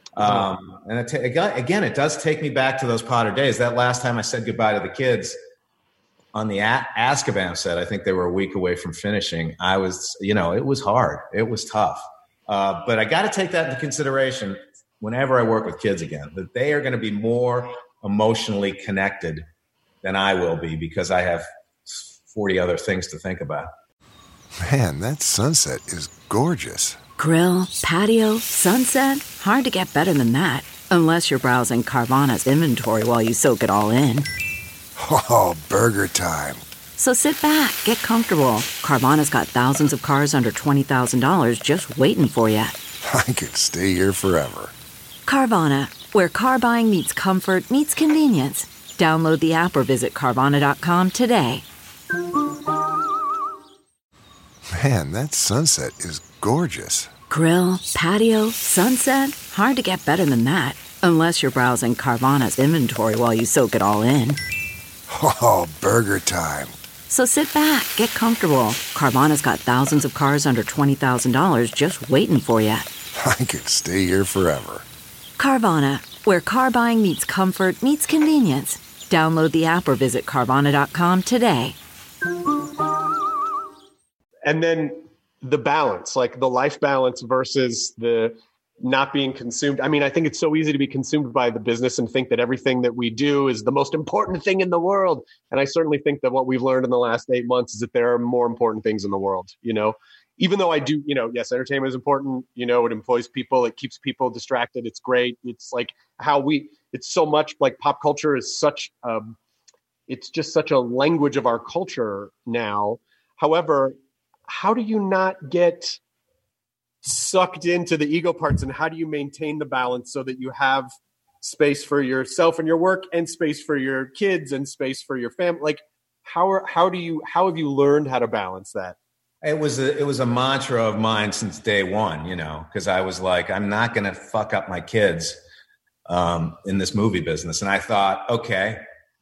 Again, it does take me back to those Potter days. That last time I said goodbye to the kids on the Azkaban set, I think they were a week away from finishing. I was, it was hard. It was tough. But I got to take that into consideration whenever I work with kids again, that they are going to be more emotionally connected than I will be, because I have 40 other things to think about. Man, that sunset is gorgeous. Grill, patio, sunset. Hard to get better than that. Unless you're browsing Carvana's inventory while you soak it all in. Oh, burger time. So sit back, get comfortable. Carvana's got thousands of cars under $20,000 just waiting for you. I could stay here forever. Carvana, where car buying meets comfort meets convenience. Download the app or visit Carvana.com today. Man, that sunset is gorgeous. Grill, patio, sunset. Hard to get better than that. Unless you're browsing Carvana's inventory while you soak it all in. Oh, burger time. So sit back, get comfortable. Carvana's got thousands of cars under $20,000 just waiting for you. I could stay here forever. Carvana, where car buying meets comfort meets convenience. Download the app or visit Carvana.com today. And then the balance, like the life balance versus the not being consumed. I mean, I think it's so easy to be consumed by the business and think that everything that we do is the most important thing in the world. And I certainly think that what we've learned in the last 8 months is that there are more important things in the world, even though I do, yes, entertainment is important, it employs people, it keeps people distracted. It's great. It's like it's so much like pop culture is it's just such a language of our culture now. However, how do you not get sucked into the ego parts, and how do you maintain the balance so that you have space for yourself and your work and space for your kids and space for your family? Like how have you learned how to balance that? It was a mantra of mine since day one, because I was like, I'm not going to fuck up my kids in this movie business. And I thought, okay,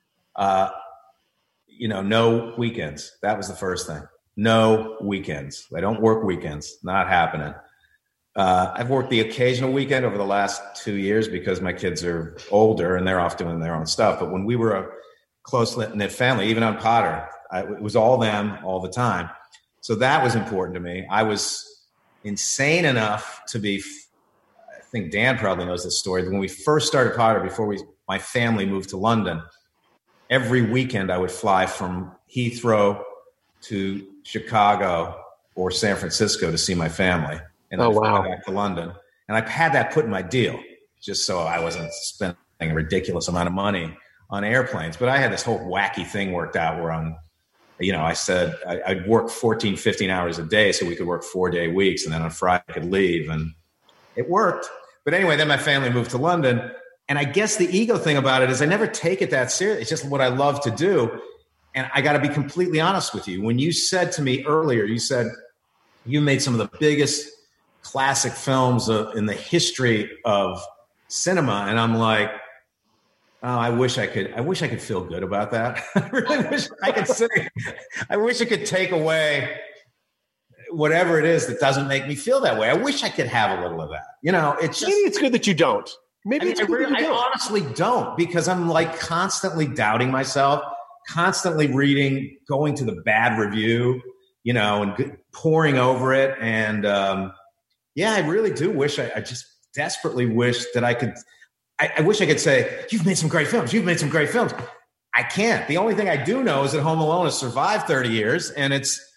no weekends. That was the first thing. No weekends. I don't work weekends. Not happening. I've worked the occasional weekend over the last 2 years because my kids are older and they're off doing their own stuff. But when we were a close-knit family, even on Potter, it was all them all the time. So that was important to me. I was insane enough to be, I think Dan probably knows this story. When we first started Potter, before my family moved to London, every weekend I would fly from Heathrow to Chicago or San Francisco to see my family. And then fly back to London. And I had that put in my deal just so I wasn't spending a ridiculous amount of money on airplanes. But I had this whole wacky thing worked out where I said I'd work 14, 15 hours a day so we could work 4-day weeks. And then on Friday I could leave. And it worked. But anyway, then my family moved to London. And I guess the ego thing about it is I never take it that seriously. It's just what I love to do. And I got to be completely honest with you. When you said to me earlier, you said you made some of the biggest classic films in the history of cinema. And I'm like, oh, I wish I could feel good about that. I really wish I could say, I wish I could take away whatever it is that doesn't make me feel that way. I wish I could have a little of that. It's just, maybe it's good that you don't. I honestly don't, because I'm like constantly doubting myself, constantly reading, going to the bad review, and pouring over it. And, I really do wish I just desperately wish that I could. I wish I could say, you've made some great films. You've made some great films. I can't. The only thing I do know is that Home Alone has survived 30 years, and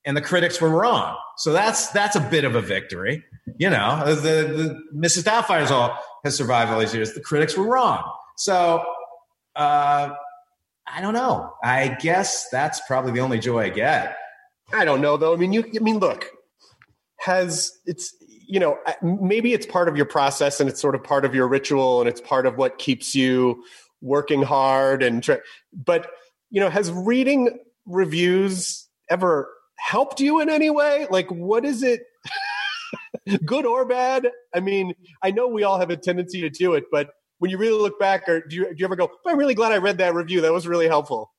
and the critics were wrong. So that's a bit of a victory. You know, the Mrs. Doubtfire has survived all these years. The critics were wrong. So I don't know. I guess that's probably the only joy I get. I don't know though. I mean, look, maybe it's part of your process and it's sort of part of your ritual and it's part of what keeps you working hard but has reading reviews ever helped you in any way? Like, what is it, good or bad? I mean, I know we all have a tendency to do it, but when you really look back, or do you ever go, I'm really glad I read that review. That was really helpful.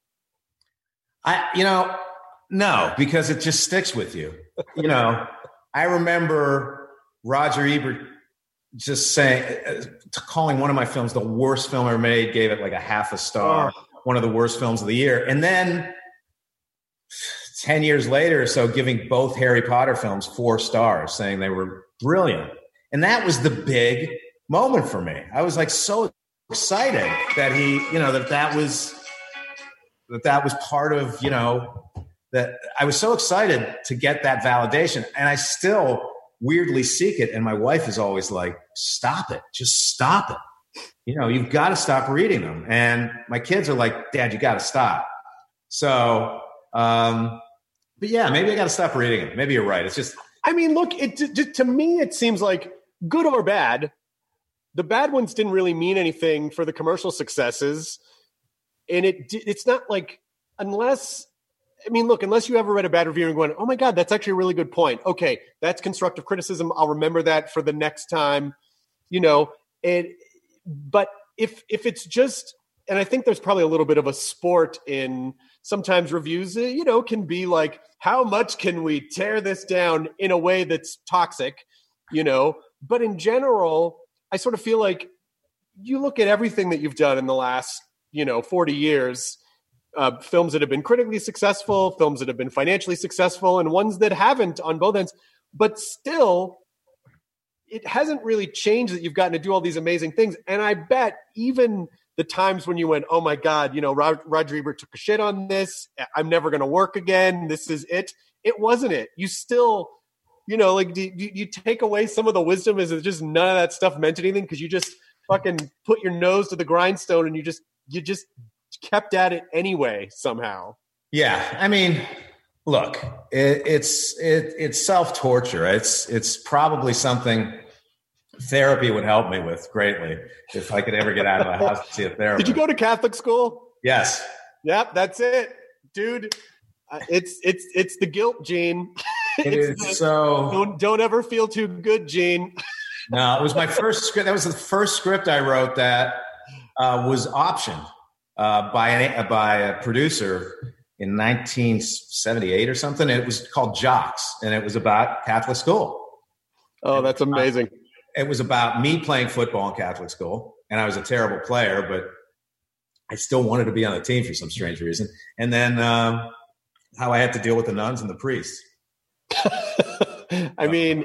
No, because it just sticks with you. I remember Roger Ebert just calling one of my films the worst film ever made, gave it like a 0.5 star, one of the worst films of the year. And then 10 years later or so, giving both Harry Potter films 4 stars, saying they were brilliant. And that was the big moment for me. I was like so excited that he, that was part of, that I was so excited to get that validation. And I still weirdly seek it. And my wife is always like, stop it. Just stop it. You've got to stop reading them. And my kids are like, Dad, you got to stop. So, but yeah, maybe I got to stop reading them. Maybe you're right. It's just, I mean, look, to me, it seems like good or bad. The bad ones didn't really mean anything for the commercial successes. And it's not like, unless you ever read a bad review and going, oh my God, that's actually a really good point. Okay, that's constructive criticism. I'll remember that for the next time, but if it's just, and I think there's probably a little bit of a sport in sometimes reviews, can be like, how much can we tear this down in a way that's toxic, but in general, I sort of feel like you look at everything that you've done in the last, 40 years, films that have been critically successful, films that have been financially successful, and ones that haven't on both ends. But still, it hasn't really changed that you've gotten to do all these amazing things. And I bet even the times when you went, oh my God, Roger Ebert took a shit on this. I'm never going to work again. This is it. It wasn't it. You still, do you take away some of the wisdom? Is it just none of that stuff meant anything? Because you just fucking put your nose to the grindstone and you just kept at it anyway somehow. Yeah, I mean, look, it's self-torture. It's probably something therapy would help me with greatly if I could ever get out of the house to see a therapist. Did you go to Catholic school? Yes. Yep, that's it, dude. It's the guilt gene. Don't ever feel too good, Gene. No, it was my first script. That was the first script I wrote that was optioned by a producer in 1978 or something. It was called Jocks, and it was about Catholic school. Oh, that's amazing. It was about me playing football in Catholic school, and I was a terrible player, but I still wanted to be on the team for some strange reason. And then how I had to deal with the nuns and the priests. I mean,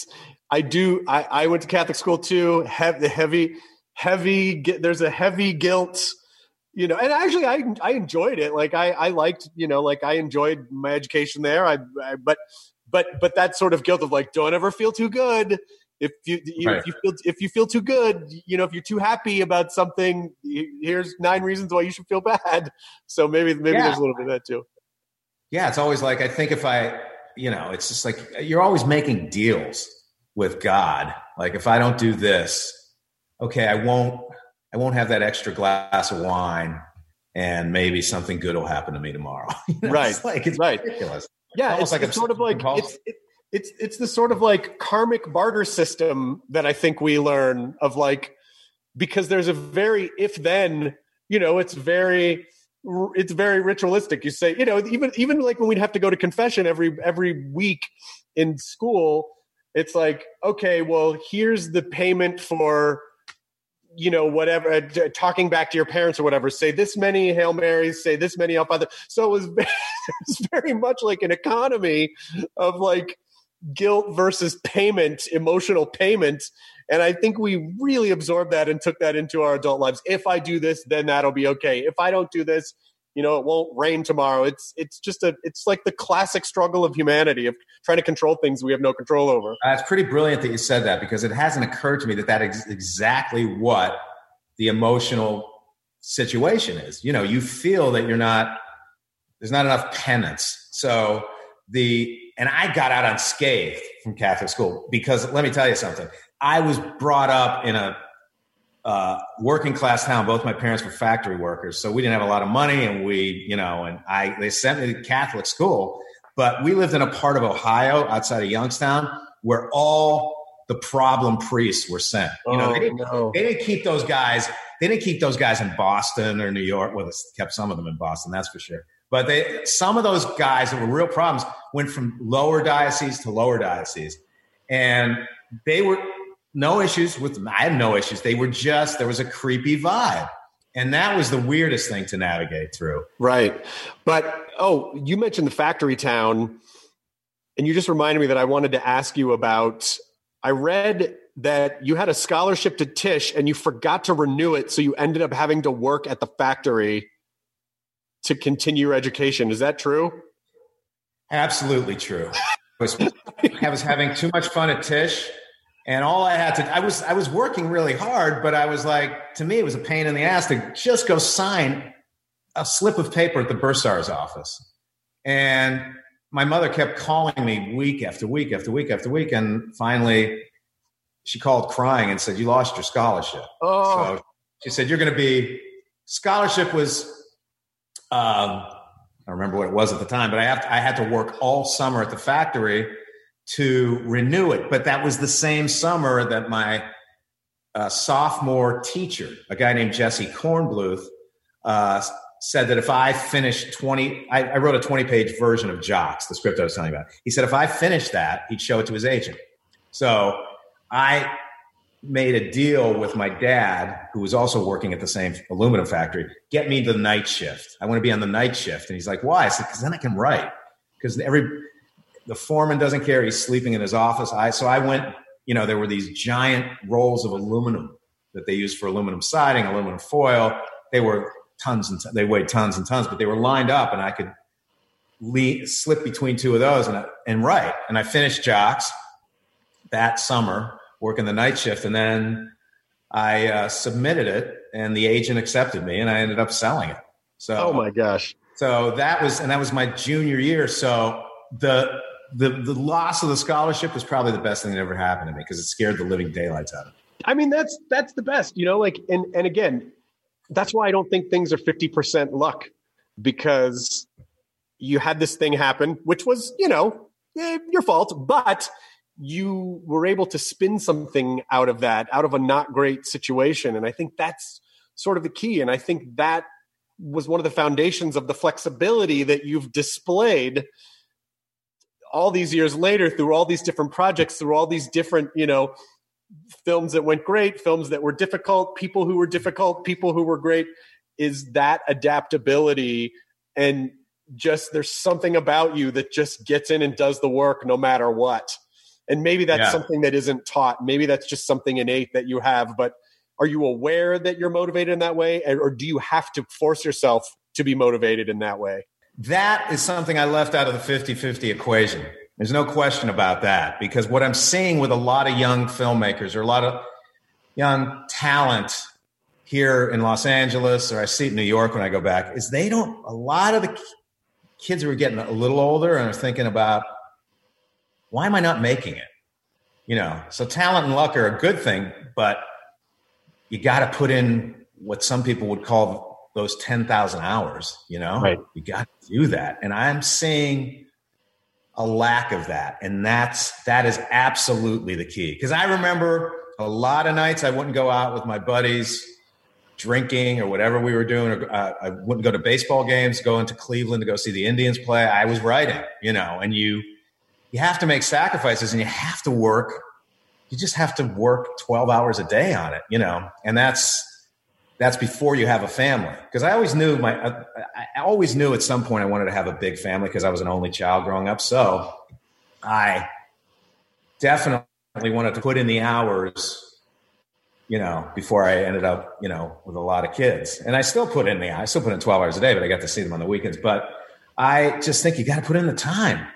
I went to Catholic school too. Heavy, there's a heavy guilt, and actually I enjoyed it. Like I liked, I enjoyed my education there. But that sort of guilt of like, don't ever feel too good. If you feel too good, if you're too happy about something, here's 9 reasons why you should feel bad. So maybe there's a little bit of that too. Yeah. It's always like, I think if it's just like, you're always making deals with God. Like, if I don't do this, okay, I won't have that extra glass of wine, and maybe something good will happen to me tomorrow. Right. It's right. ridiculous. Yeah. It's sort of like, it's the sort of like karmic barter system that I think we learn of, like, because there's a very, if then, it's very ritualistic. You say, even like when we'd have to go to confession every week in school, it's like, okay, well, here's the payment for, whatever, talking back to your parents or whatever, say this many Hail Marys, say this many Our Father. So it was very much like an economy of like guilt versus payment, emotional payment. And I think we really absorbed that and took that into our adult lives. If I do this, then that'll be okay. If I don't do this, You know, it won't rain tomorrow. It's like the classic struggle of humanity of trying to control things we have no control over. It's pretty brilliant that you said that, because it hasn't occurred to me that is exactly what the emotional situation is. You know, you feel that there's not enough penance. So and I got out unscathed from Catholic school, because let me tell you something. I was brought up in a working class town. Both my parents were factory workers, so we didn't have a lot of money, and they sent me to Catholic school, but we lived in a part of Ohio outside of Youngstown where all the problem priests were sent. They didn't keep those guys. They didn't keep those guys in Boston or New York. Well, they kept some of them in Boston, that's for sure. But some of those guys that were real problems went from lower diocese to lower diocese. And they were no issues with them. I had no issues. They were just, there was a creepy vibe. And that was the weirdest thing to navigate through. Right. But, you mentioned the factory town. And you just reminded me that I wanted to ask you about, I read that you had a scholarship to Tisch and you forgot to renew it. So you ended up having to work at the factory to continue your education. Is that true? Absolutely true. I was having too much fun at Tisch, and all I had to, I was working really hard, but I was like, to me, it was a pain in the ass to just go sign a slip of paper at the bursar's office. And my mother kept calling me week after week after week after week. And finally she called crying and said, "You lost your scholarship." So she said, scholarship was, I don't remember what it was at the time, but I had to work all summer at the factory to renew it. But that was the same summer that my sophomore teacher, a guy named Jesse Kornbluth, said that if I finished I wrote a 20-page version of Jocks, the script I was telling you about. He said if I finished that, he'd show it to his agent. So I made a deal with my dad, who was also working at the same aluminum factory, get me the night shift. I want to be on the night shift. And he's like, "Why?" I said, "Because then I can write. Because the foreman doesn't care. He's sleeping in his office." So I went, there were these giant rolls of aluminum that they used for aluminum siding, aluminum foil. They were they weighed tons and tons, but they were lined up, and I could slip between two of those and write. And I finished Jocks that summer, working the night shift, and then I submitted it, and the agent accepted me, and I ended up selling it. So, oh my gosh! So that was my junior year. So the loss of the scholarship was probably the best thing that ever happened to me, because it scared the living daylights out of me. I mean, that's the best, and again, that's why I don't think things are 50% luck, because you had this thing happen, which was, your fault, but you were able to spin something out of a not great situation. And I think that's sort of the key. And I think that was one of the foundations of the flexibility that you've displayed all these years later through all these different projects, through all these different, films that went great, films that were difficult, people who were difficult, people who were great, is that adaptability. And just, there's something about you that just gets in and does the work no matter what. And maybe that's something that isn't taught. Maybe that's just something innate that you have. But are you aware that you're motivated in that way? Or do you have to force yourself to be motivated in that way? That is something I left out of the 50-50 equation. There's no question about that. Because what I'm seeing with a lot of young filmmakers, or a lot of young talent here in Los Angeles, or I see it in New York when I go back, is a lot of the kids who are getting a little older and are thinking about, why am I not making it? So talent and luck are a good thing, but you got to put in what some people would call those 10,000 hours, Right. You got to do that. And I'm seeing a lack of that. And that is absolutely the key. Because I remember a lot of nights I wouldn't go out with my buddies drinking or whatever we were doing. Or, I wouldn't go to baseball games, go into Cleveland to go see the Indians play. I was writing, and you have to make sacrifices, and you have to work. You just have to work 12 hours a day on it, and that's before you have a family. Because I always knew at some point I wanted to have a big family, because I was an only child growing up. So I definitely wanted to put in the hours before I ended up, with a lot of kids. And I still put in 12 hours a day, but I got to see them on the weekends. But I just think you got to put in the time.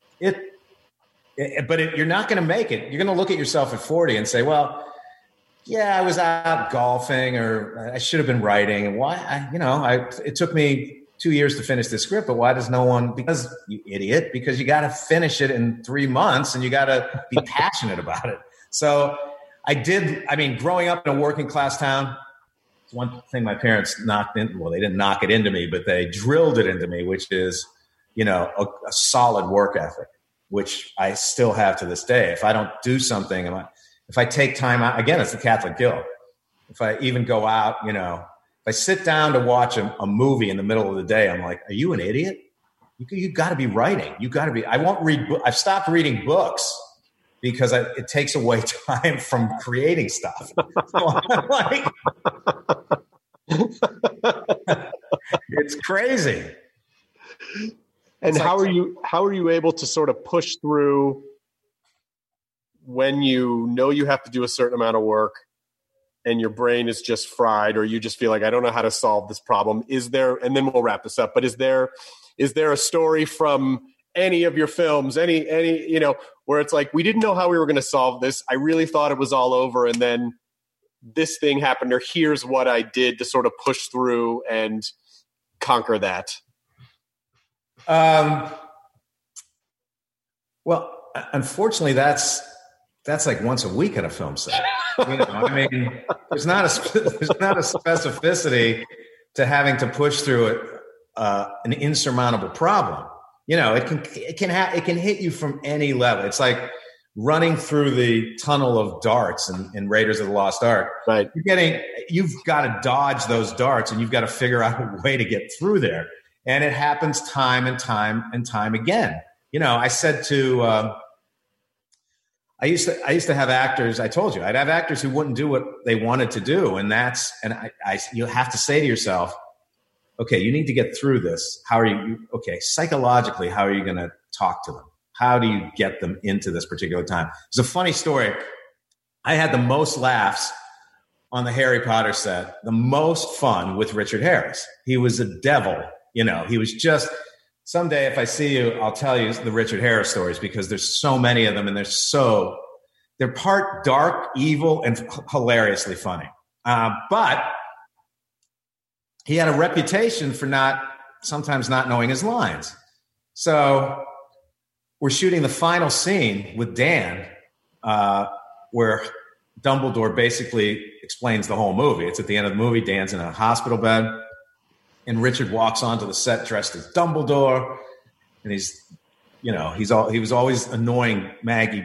You're not going to make it. You're going to look at yourself at 40 and say, well, yeah, I was out golfing, or I should have been writing. And why? It took me 2 years to finish this script, but why does no one? Because you idiot, because you got to finish it in 3 months and you got to be passionate about it. So growing up in a working class town, it's one thing my parents knocked in. Well, they didn't knock it into me, but they drilled it into me, which is, a solid work ethic, which I still have to this day. If I don't do something, if I take time out, again, it's the Catholic guilt. If I even go out, if I sit down to watch a movie in the middle of the day, I'm like, are you an idiot? You got to be writing. You got to be. I won't read. I've stopped reading books because it takes away time from creating stuff. So I'm like, it's crazy. And how are you able to sort of push through when you know you have to do a certain amount of work and your brain is just fried, or you just feel like, I don't know how to solve this problem? Is there, and then we'll wrap this up, but is there a story from any of your films, any, where it's like, we didn't know how we were going to solve this. I really thought it was all over. And then this thing happened, or here's what I did to sort of push through and conquer that. Well, unfortunately, that's like once a week at a film set. There's not a specificity to having to push through an insurmountable problem. It can hit you from any level. It's like running through the tunnel of darts in Raiders of the Lost Ark. Right. You've got to dodge those darts, and you've got to figure out a way to get through there. And it happens time and time and time again. I said to, I used to have actors. I told you I'd have actors who wouldn't do what they wanted to do, you have to say to yourself, okay, you need to get through this. How are you? Okay, psychologically, how are you going to talk to them? How do you get them into this particular time? It's a funny story. I had the most laughs on the Harry Potter set, the most fun with Richard Harris. He was a devil. He was just. Someday, if I see you, I'll tell you the Richard Harris stories, because there's so many of them, and they're part dark, evil, and hilariously funny. But he had a reputation for sometimes not knowing his lines. So we're shooting the final scene with Dan, where Dumbledore basically explains the whole movie. It's at the end of the movie. Dan's in a hospital bed. And Richard walks onto the set dressed as Dumbledore, and he was always annoying Maggie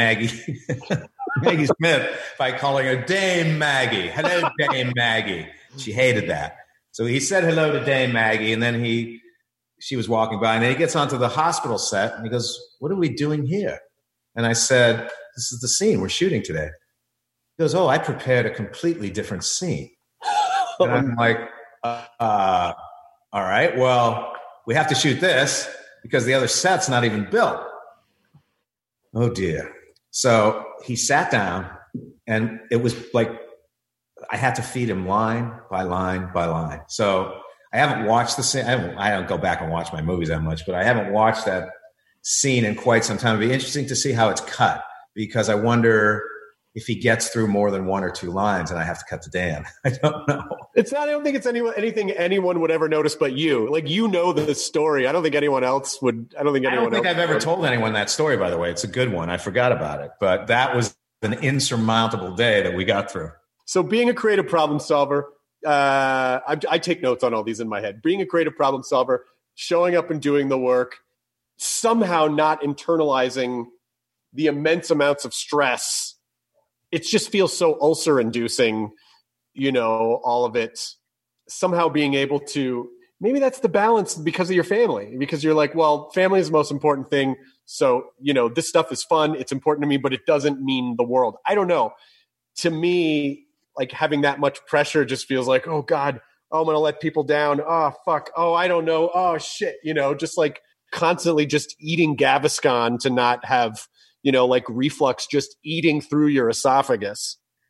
Smith by calling her Dame Maggie. Hello, Dame Maggie. She hated that. So he said hello to Dame Maggie, and then she was walking by, and then he gets onto the hospital set, and he goes, "What are we doing here?" And I said, "This is the scene we're shooting today." He goes, "Oh, I prepared a completely different scene." And I'm like, all right, well, we have to shoot this because the other set's not even built. Oh dear. So he sat down, and it was like I had to feed him line by line by line. So I haven't watched the scene. I don't go back and watch my movies that much, but I haven't watched that scene in quite some time. It'd be interesting to see how it's cut, because I wonder if he gets through more than one or two lines and I have to cut to Dan. I don't know. I don't think it's anything anyone would ever notice but you. Like, the story. I don't think anyone else would. I don't think I've ever told anyone that story, by the way. It's a good one. I forgot about it. But that was an insurmountable day that we got through. So being a creative problem solver, I take notes on all these in my head. Being a creative problem solver, showing up and doing the work, somehow not internalizing the immense amounts of stress. It just feels so ulcer-inducing, all of it. Somehow being able to, maybe that's the balance because of your family, because you're like, well, family is the most important thing. So, this stuff is fun. It's important to me, but it doesn't mean the world. I don't know. To me, like, having that much pressure just feels like, oh God, oh, I'm going to let people down. Oh, fuck. Oh, I don't know. Oh shit. Just like constantly just eating Gaviscon to not have, like reflux just eating through your esophagus.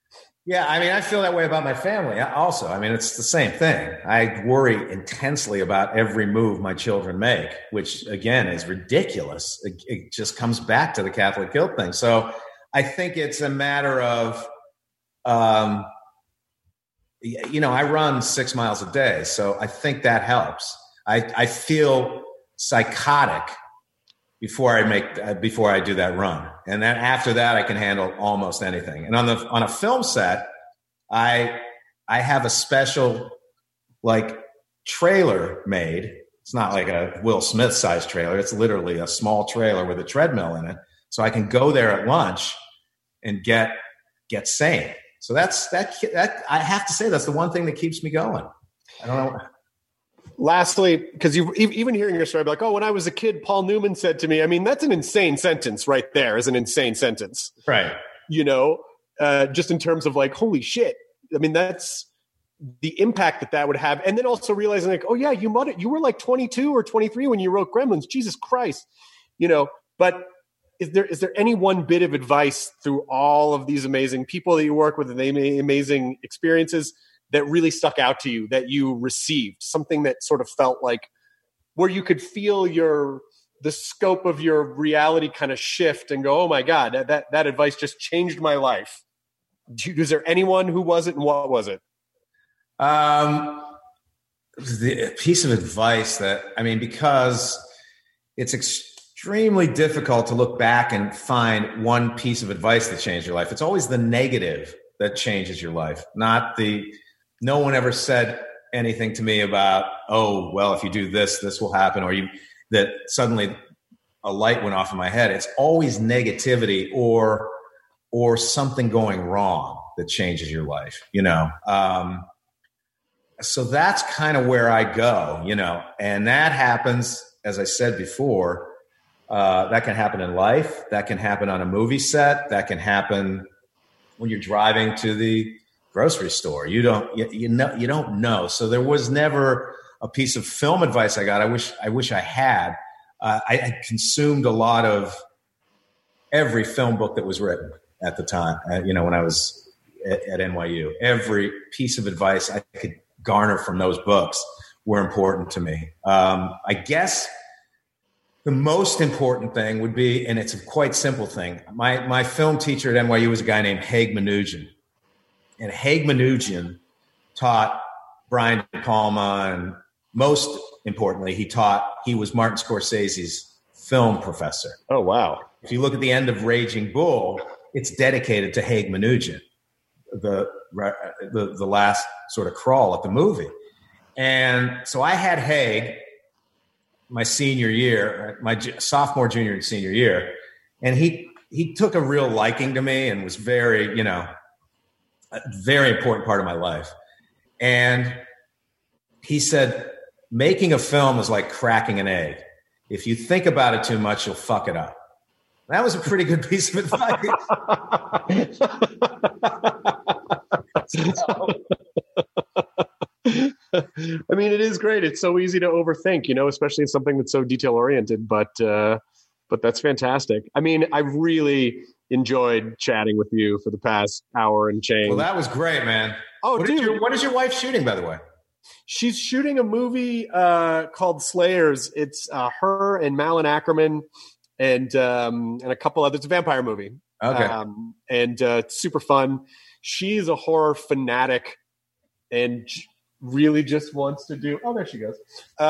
Yeah, I mean, I feel that way about my family also. I mean, it's the same thing. I worry intensely about every move my children make, which, again, is ridiculous. It just comes back to the Catholic guilt thing. So I think it's a matter of, I run 6 miles a day, so I think that helps. I feel psychotic before I do that run. And then after that, I can handle almost anything. And on a film set, I have a special trailer made. It's not like a Will Smith sized trailer. It's literally a small trailer with a treadmill in it. So I can go there at lunch and get sane. So that I have to say, that's the one thing that keeps me going. I don't know. Lastly, because you even hearing your story, like, oh, when I was a kid, Paul Newman said to me, I mean, that's an insane sentence right there, is an insane sentence. Right. Just in terms of holy shit. I mean, that's the impact that would have. And then also realizing oh yeah, you were 22 or 23 when you wrote Gremlins. Jesus Christ. But is there any one bit of advice through all of these amazing people that you work with and the amazing experiences that really stuck out to you, that you received, something that sort of felt like where you could feel the scope of your reality kind of shift and go, oh my God, that advice just changed my life? Is there anyone who was it, and what was it? The piece of advice because it's extremely difficult to look back and find one piece of advice that changed your life. It's always the negative that changes your life, no one ever said anything to me about, oh, well, if you do this, this will happen, or that suddenly a light went off in my head. It's always negativity or something going wrong that changes your life, So that's kind of where I go, and that happens, as I said before, that can happen in life. That can happen on a movie set. That can happen when you're driving to the grocery store. You don't know. So there was never a piece of film advice I got. I wish I had. I consumed a lot of every film book that was written at the time. When I was at NYU, every piece of advice I could garner from those books were important to me. I guess the most important thing would be, and it's a quite simple thing. My film teacher at NYU was a guy named Haig Manoogian. And Haig Manoogian taught Brian De Palma, and most importantly, he was Martin Scorsese's film professor. Oh, wow. If you look at the end of Raging Bull, it's dedicated to Haig Manoogian, the last sort of crawl at the movie. And so I had Haig my senior year, my sophomore, junior, and senior year, and he took a real liking to me and was very, a very important part of my life. And he said, making a film is like cracking an egg. If you think about it too much, you'll fuck it up. That was a pretty good piece of advice. I mean, it is great. It's so easy to overthink, especially in something that's so detail oriented, but that's fantastic. I mean, I've really enjoyed chatting with you for the past hour and change. Well, that was great, man. Oh, what is your wife shooting, by the way? She's shooting a movie called Slayers. It's her and Malin Ackerman and a couple others. It's a vampire movie. Okay. And it's super fun. She's a horror fanatic and really just wants to do. Oh, there she goes.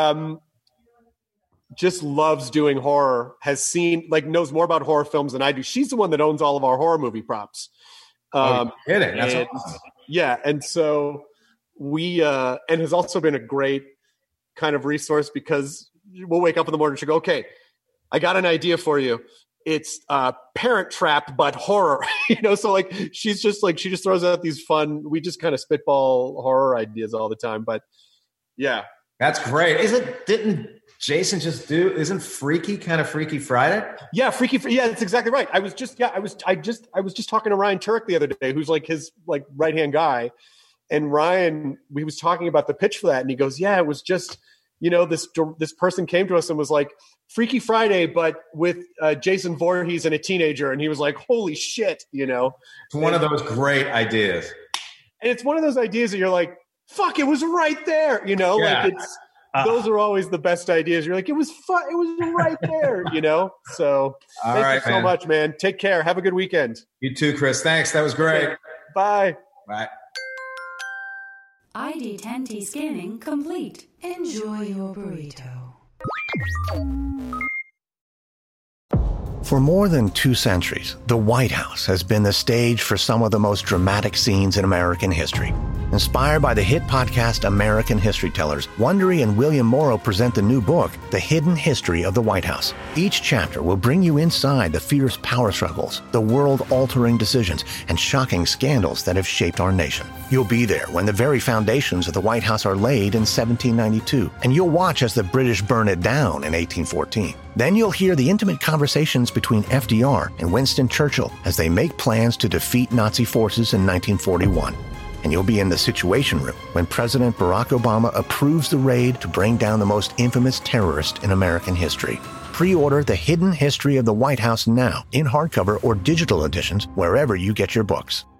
Just loves doing horror. Has seen knows more about horror films than I do. She's the one that owns all of our horror movie props. That's awesome. Yeah, and so we and has also been a great kind of resource because we'll wake up in the morning and she'll go, okay, I got an idea for you. It's Parent Trap, but horror, so she's just she just throws out these fun, we just kind of spitball horror ideas all the time. But yeah, that's great. Didn't Jason just isn't Freaky kind of Freaky Friday? Yeah. Yeah, that's exactly right. I was just talking to Ryan Turek the other day, who's his right-hand guy. And Ryan, we was talking about the pitch for that. And he goes, yeah, it was just, this person came to us and was like, Freaky Friday, but with Jason Voorhees and a teenager. And he was like, holy shit, It's one of those great ideas. And it's one of those ideas that you're like, fuck, it was right there. You know, like it's, those are always the best ideas. You're like, it was right there, you know? So thank you so much, man. Take care. Have a good weekend. You too, Chris. Thanks. That was great. Bye. Bye. ID10T scanning complete. Enjoy your burrito. For more than 2 centuries, the White House has been the stage for some of the most dramatic scenes in American history. Inspired by the hit podcast American History Tellers, Wondery and William Morrow present the new book, The Hidden History of the White House. Each chapter will bring you inside the fierce power struggles, the world-altering decisions, and shocking scandals that have shaped our nation. You'll be there when the very foundations of the White House are laid in 1792, and you'll watch as the British burn it down in 1814. Then you'll hear the intimate conversations between FDR and Winston Churchill as they make plans to defeat Nazi forces in 1941. And you'll be in the Situation Room when President Barack Obama approves the raid to bring down the most infamous terrorist in American history. Pre-order The Hidden History of the White House now in hardcover or digital editions wherever you get your books.